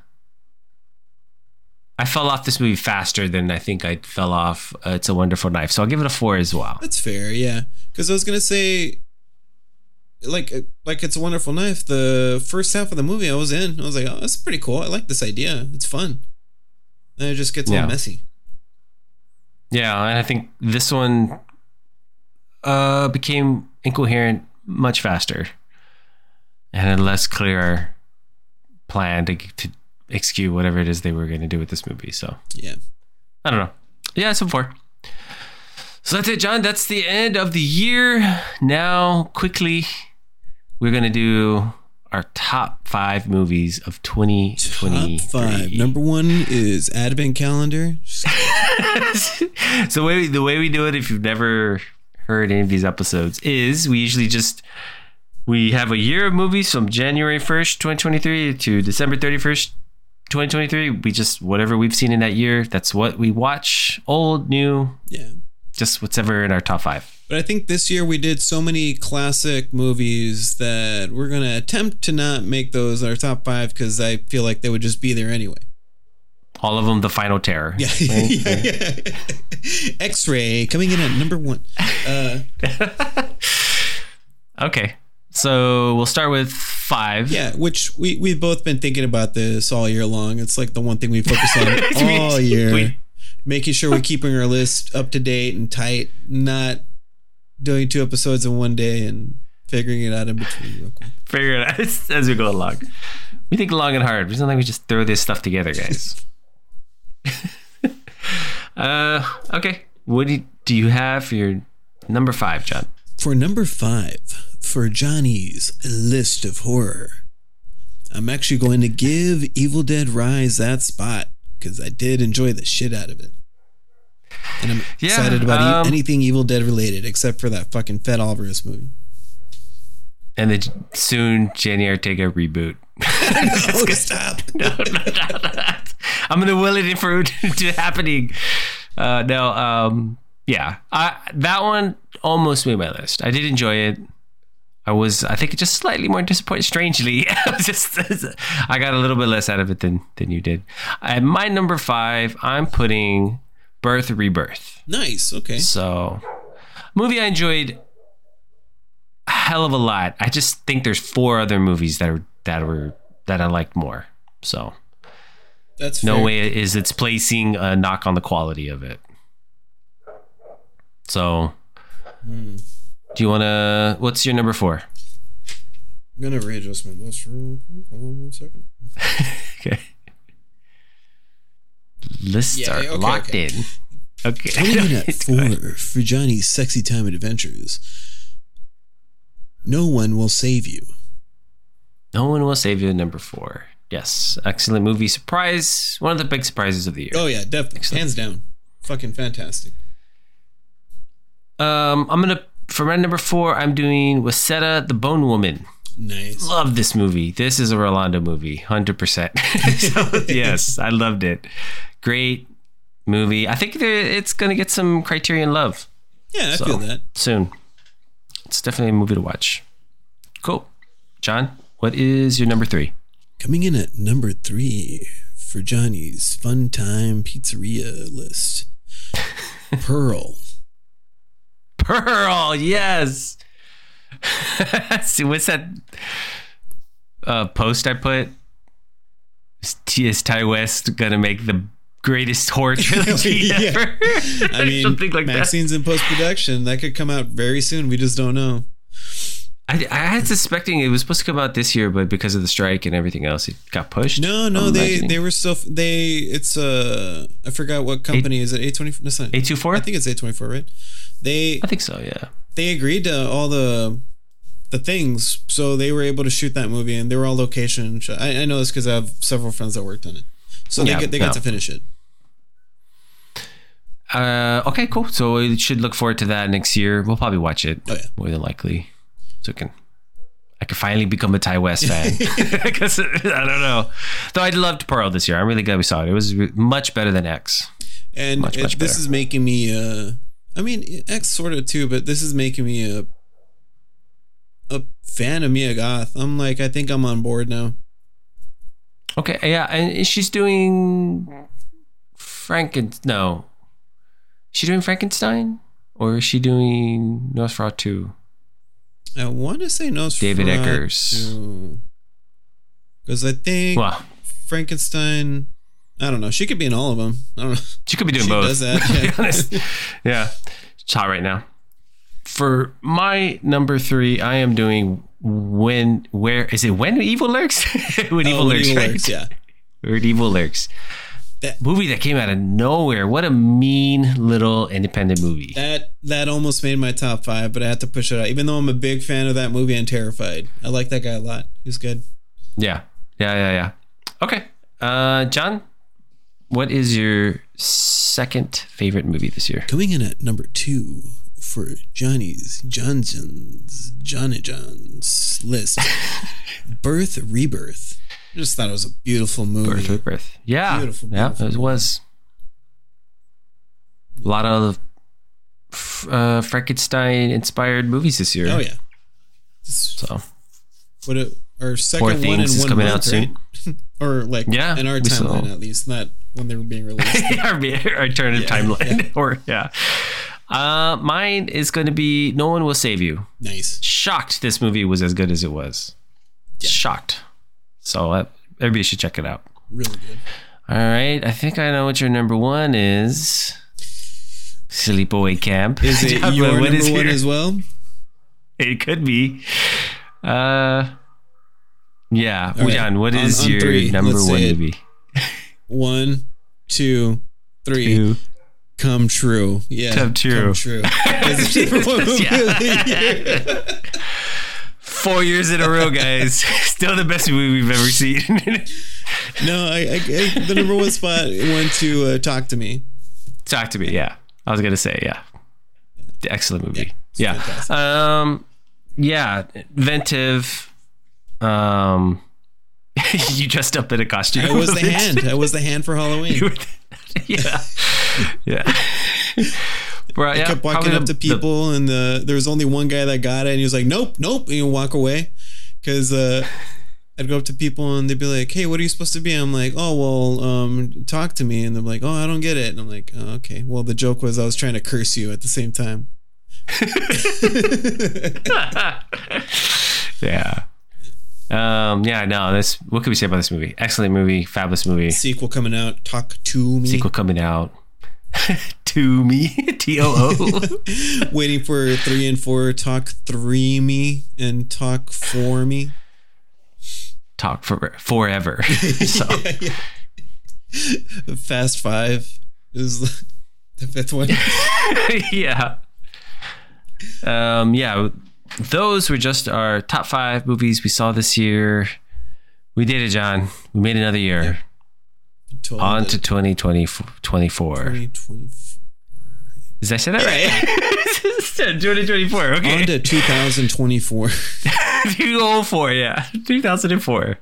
I fell off this movie faster than I think I fell off uh, It's a Wonderful Knife, so I'll give it a four as well. That's fair, yeah. Because I was gonna say, like, like It's a Wonderful Knife. The first half of the movie, I was in. I was like, oh, that's pretty cool. I like this idea. It's fun. Then it just gets Yeah. all messy. Yeah, and I think this one uh, became incoherent much faster and a less clear plan to, to execute whatever it is they were going to do with this movie. So Yeah. I don't know. Yeah, it's a four. So that's it, John. That's the end of the year. Now, quickly, we're going to do our top five movies of twenty twenty-three. Top five. Number one is Advent Calendar. So the way, the way we do it, if you've never heard any of these episodes, is we usually just we have a year of movies from January first, twenty twenty-three to December thirty-first, twenty twenty-three. We just whatever we've seen in that year, that's what we watch. Old, new, Yeah. just whatever in our top five. But I think this year we did so many classic movies that we're going to attempt to not make those our top five because I feel like they would just be there anyway. All of them, The Final Terror. Yeah. Right? yeah, yeah. X-Ray coming in at number one. Uh, Okay, so we'll start with five. yeah, which we, we've both been thinking about this all year long. It's like the one thing we focus on all year. We- Making sure we're keeping our list up to date and tight, not doing two episodes in one day and figuring it out in between real quick. Figure it out as we go along. We think long and hard. It's not like we just throw this stuff together, guys. uh, okay. What do you, do you have for your number five, John? For number five, for Johnny's list of horror, I'm actually going to give Evil Dead Rise that spot because I did enjoy the shit out of it. And I'm Yeah, excited about e- um, anything Evil Dead related except for that fucking Fed Alvarez movie. And the soon Jenny Ortega reboot. Oh, stop. No, no, no, no. I'm gonna will it in for to happening. Uh, no, um, yeah, I, that one almost made my list. I did enjoy it. I was, I think, just slightly more disappointed. Strangely, I was just, I got a little bit less out of it than than you did. At my number five, I'm putting Birth Rebirth. Nice. Okay. So, movie I enjoyed a hell of a lot. I just think there's four other movies that are that were that I liked more. So. That's No fair. way is it's placing a knock on the quality of it. So, Hmm. do you want to? What's your number four? I'm gonna readjust my list real quick. Hold on one second. Okay. Lists Yeah, are okay, locked okay. in. Okay. Coming in at four for Johnny's Sexy Time Adventures. No One Will Save You. No One Will Save You. Number four. Yes, excellent movie. Surprise! One of the big surprises of the year. Oh yeah, definitely, Excellent. hands down, fucking fantastic. Um, I'm gonna for my number four. I'm doing Waseda the Bone Woman. Nice. Love this movie. This is a Rolando movie, one hundred percent. So, yes, I loved it. Great movie. I think there- it's going to get some Criterion love Yeah, I So- feel that. soon. It's definitely a movie to watch. Cool. John, what is your number three? Coming in at number three for Johnny's Fun Time Pizzeria list. Pearl. Pearl, yes. See, what's that uh, post I put? Is, T- is Ty West going to make the greatest horror trilogy Yeah. ever? I mean, Something like that. Maxine's in post production. That could come out very soon. We just don't know. I, I had suspecting it was supposed to come out this year, but because of the strike and everything else, it got pushed. No, no, I'm they imagining. they were still they. It's uh, I forgot what company is it. A twenty four. That's not. A twenty-four? I think it's A twenty four, right? They I think so, yeah. they agreed to all the the things, so they were able to shoot that movie, and they were all location. Shot. I, I know this because I have several friends that worked on it, so they Yeah, get, they got yeah. to finish it. Uh, okay, cool. So we should look forward to that next year. We'll probably watch it. Oh, yeah. More than likely. So I can, I can finally become a Ty West fan. Because I don't know. Though I loved Pearl this year. I'm really glad we saw it. It was re- much better than X. And Much, it- much this better. is making me. Uh, I mean, X sort of too, but this is making me a a fan of Mia Goth. I'm like, I think I'm on board now. Okay, yeah. And she's doing Franken... No. Is she doing Frankenstein? Or is she doing Nosferatu two? I want to say Nosferatu. David Eggers. Because I think Well, Frankenstein. I don't know. She could be in all of them. I don't know. she could be doing She both. does that, to be yeah. honest. Yeah. It's hot right now. For my number three, I am doing when where is it when evil lurks? when evil Oh, When lurks, Evil right? Lurks, yeah. When evil lurks. That- movie that came out of nowhere. What a mean little independent movie. That that almost made my top five, but I had to push it out. Even though I'm a big fan of that movie and Terrified, I like that guy a lot. He's good. Yeah. Yeah, yeah, yeah. Okay. Uh John, what is your second favorite movie this year? Coming in at number two for Johnny's Johnson's Johnny John's list, Birth Rebirth. I just thought it was a beautiful movie. Birth with Birth. Yeah. Beautiful, yeah, beautiful it was. A lot of uh, Frankenstein inspired movies this year. Oh yeah. This, So what it, our second Poor one in Things is one coming month, out soon. right? Or like Yeah, in our we saw. timeline at least, not when they were being released. our, our alternative Yeah, timeline. Or yeah. Uh, mine is going to be No One Will Save You. Nice. Shocked this movie was as good as it was. Shocked. So uh, everybody should check it out. Really good. All right. I think I know what your number one is. Sleepaway Camp. Is it John, your what number is one your- as well? It could be. Uh, Yeah. All right. John, what On- is on your three, number let's say one it. movie? One, two, three. Two. Come true. Yeah. Come True. Come true. It's the number one movie of the year. Four years in a row, guys. Still the best movie we've ever seen. No, I, I, I the number one spot went to uh, Talk to Me. Talk to me. Yeah. I was going to say, yeah. Excellent movie. it's Yeah. fantastic. Um, yeah. Inventive. Um, you dressed up in a costume. I was the hand. I was the hand for Halloween. You were- yeah. Yeah. Bro, I yeah, kept walking probably up the- to people, and the, there was only one guy that got it, and he was like, "Nope, nope," and you walk away, because uh, I'd go up to people, and they'd be like, "Hey, what are you supposed to be?" I'm like, "Oh, well, um, talk to me," and they're like, "Oh, I don't get it," and I'm like, oh, "Okay." Well, the joke was I was trying to curse you at the same time. yeah. Um, yeah, no, this, what can we say about this movie? Excellent movie, fabulous movie. Sequel coming out. Talk to me. Sequel coming out. To me. T O O. Waiting for three and four. Talk three me and talk for me. Talk for forever. So, Yeah, yeah. Fast Five is the fifth one. yeah. Um, yeah. Those were just our top five movies we saw this year. We did it, John. We made another year. Told On it. to twenty twenty-four. twenty twenty-four. Did I say that right? twenty twenty-four. Okay. On to two thousand twenty-four. two thousand four, yeah. two thousand four.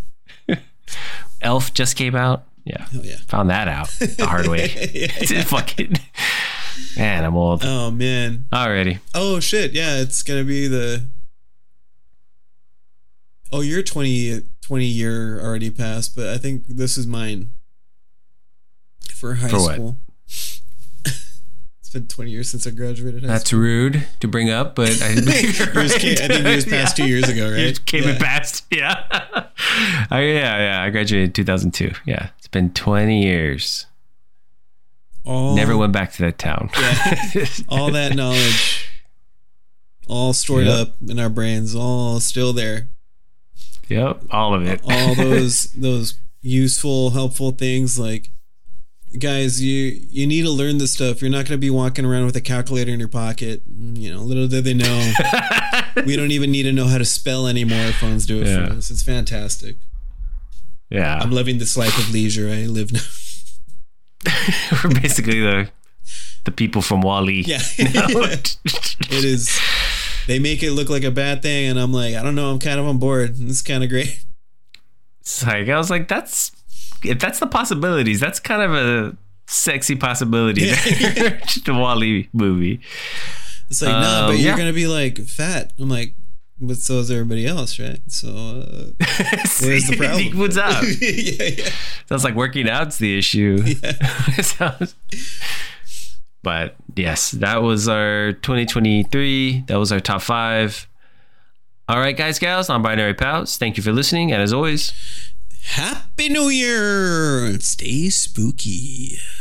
Elf just came out. Yeah. Oh, yeah. Found that out the hard way. Yeah. Fucking. Man, I'm old. Oh, man. Alrighty. Oh, shit. Yeah, it's going to be the. Oh, your twenty, twenty year already passed, but I think this is mine. For high For what? school. It's been twenty years since I graduated high That's school. rude to bring up, but I believe you're Yours right. came- I think yours passed two years ago, right? Yours came and Yeah. passed. Yeah. oh, yeah, yeah. I graduated in two thousand two. Yeah. It's been twenty years. All, Never went back to that town. Yeah. All that knowledge, all stored Yep. up in our brains, all still there. Yep. All of it. All those those useful, helpful things like, guys, you you need to learn this stuff. You're not going to be walking around with a calculator in your pocket. You know, little did they know, we don't even need to know how to spell anymore. Our phones do it Yeah. for us. It's fantastic. Yeah. I'm living this life of leisure. I live now. We're basically the the people from Wall-E. Yeah. No. It is. They make it look like a bad thing, and I'm like, I don't know. I'm kind of on board. This is kind of great. It's like, I was like, that's, if that's the possibilities, that's kind of a sexy possibility. there. Just a Wall-E movie. It's like, nah, Um, but you're yeah. gonna be like fat. I'm like, but so is everybody else, right? So uh, where's the problem? What's up? yeah, yeah. Sounds like working out's the issue. Yeah. Sounds- but yes, that was our twenty twenty-three. That was our top five. All right, guys, gals, non-binary pals. Thank you for listening. And as always, Happy New Year! Stay spooky.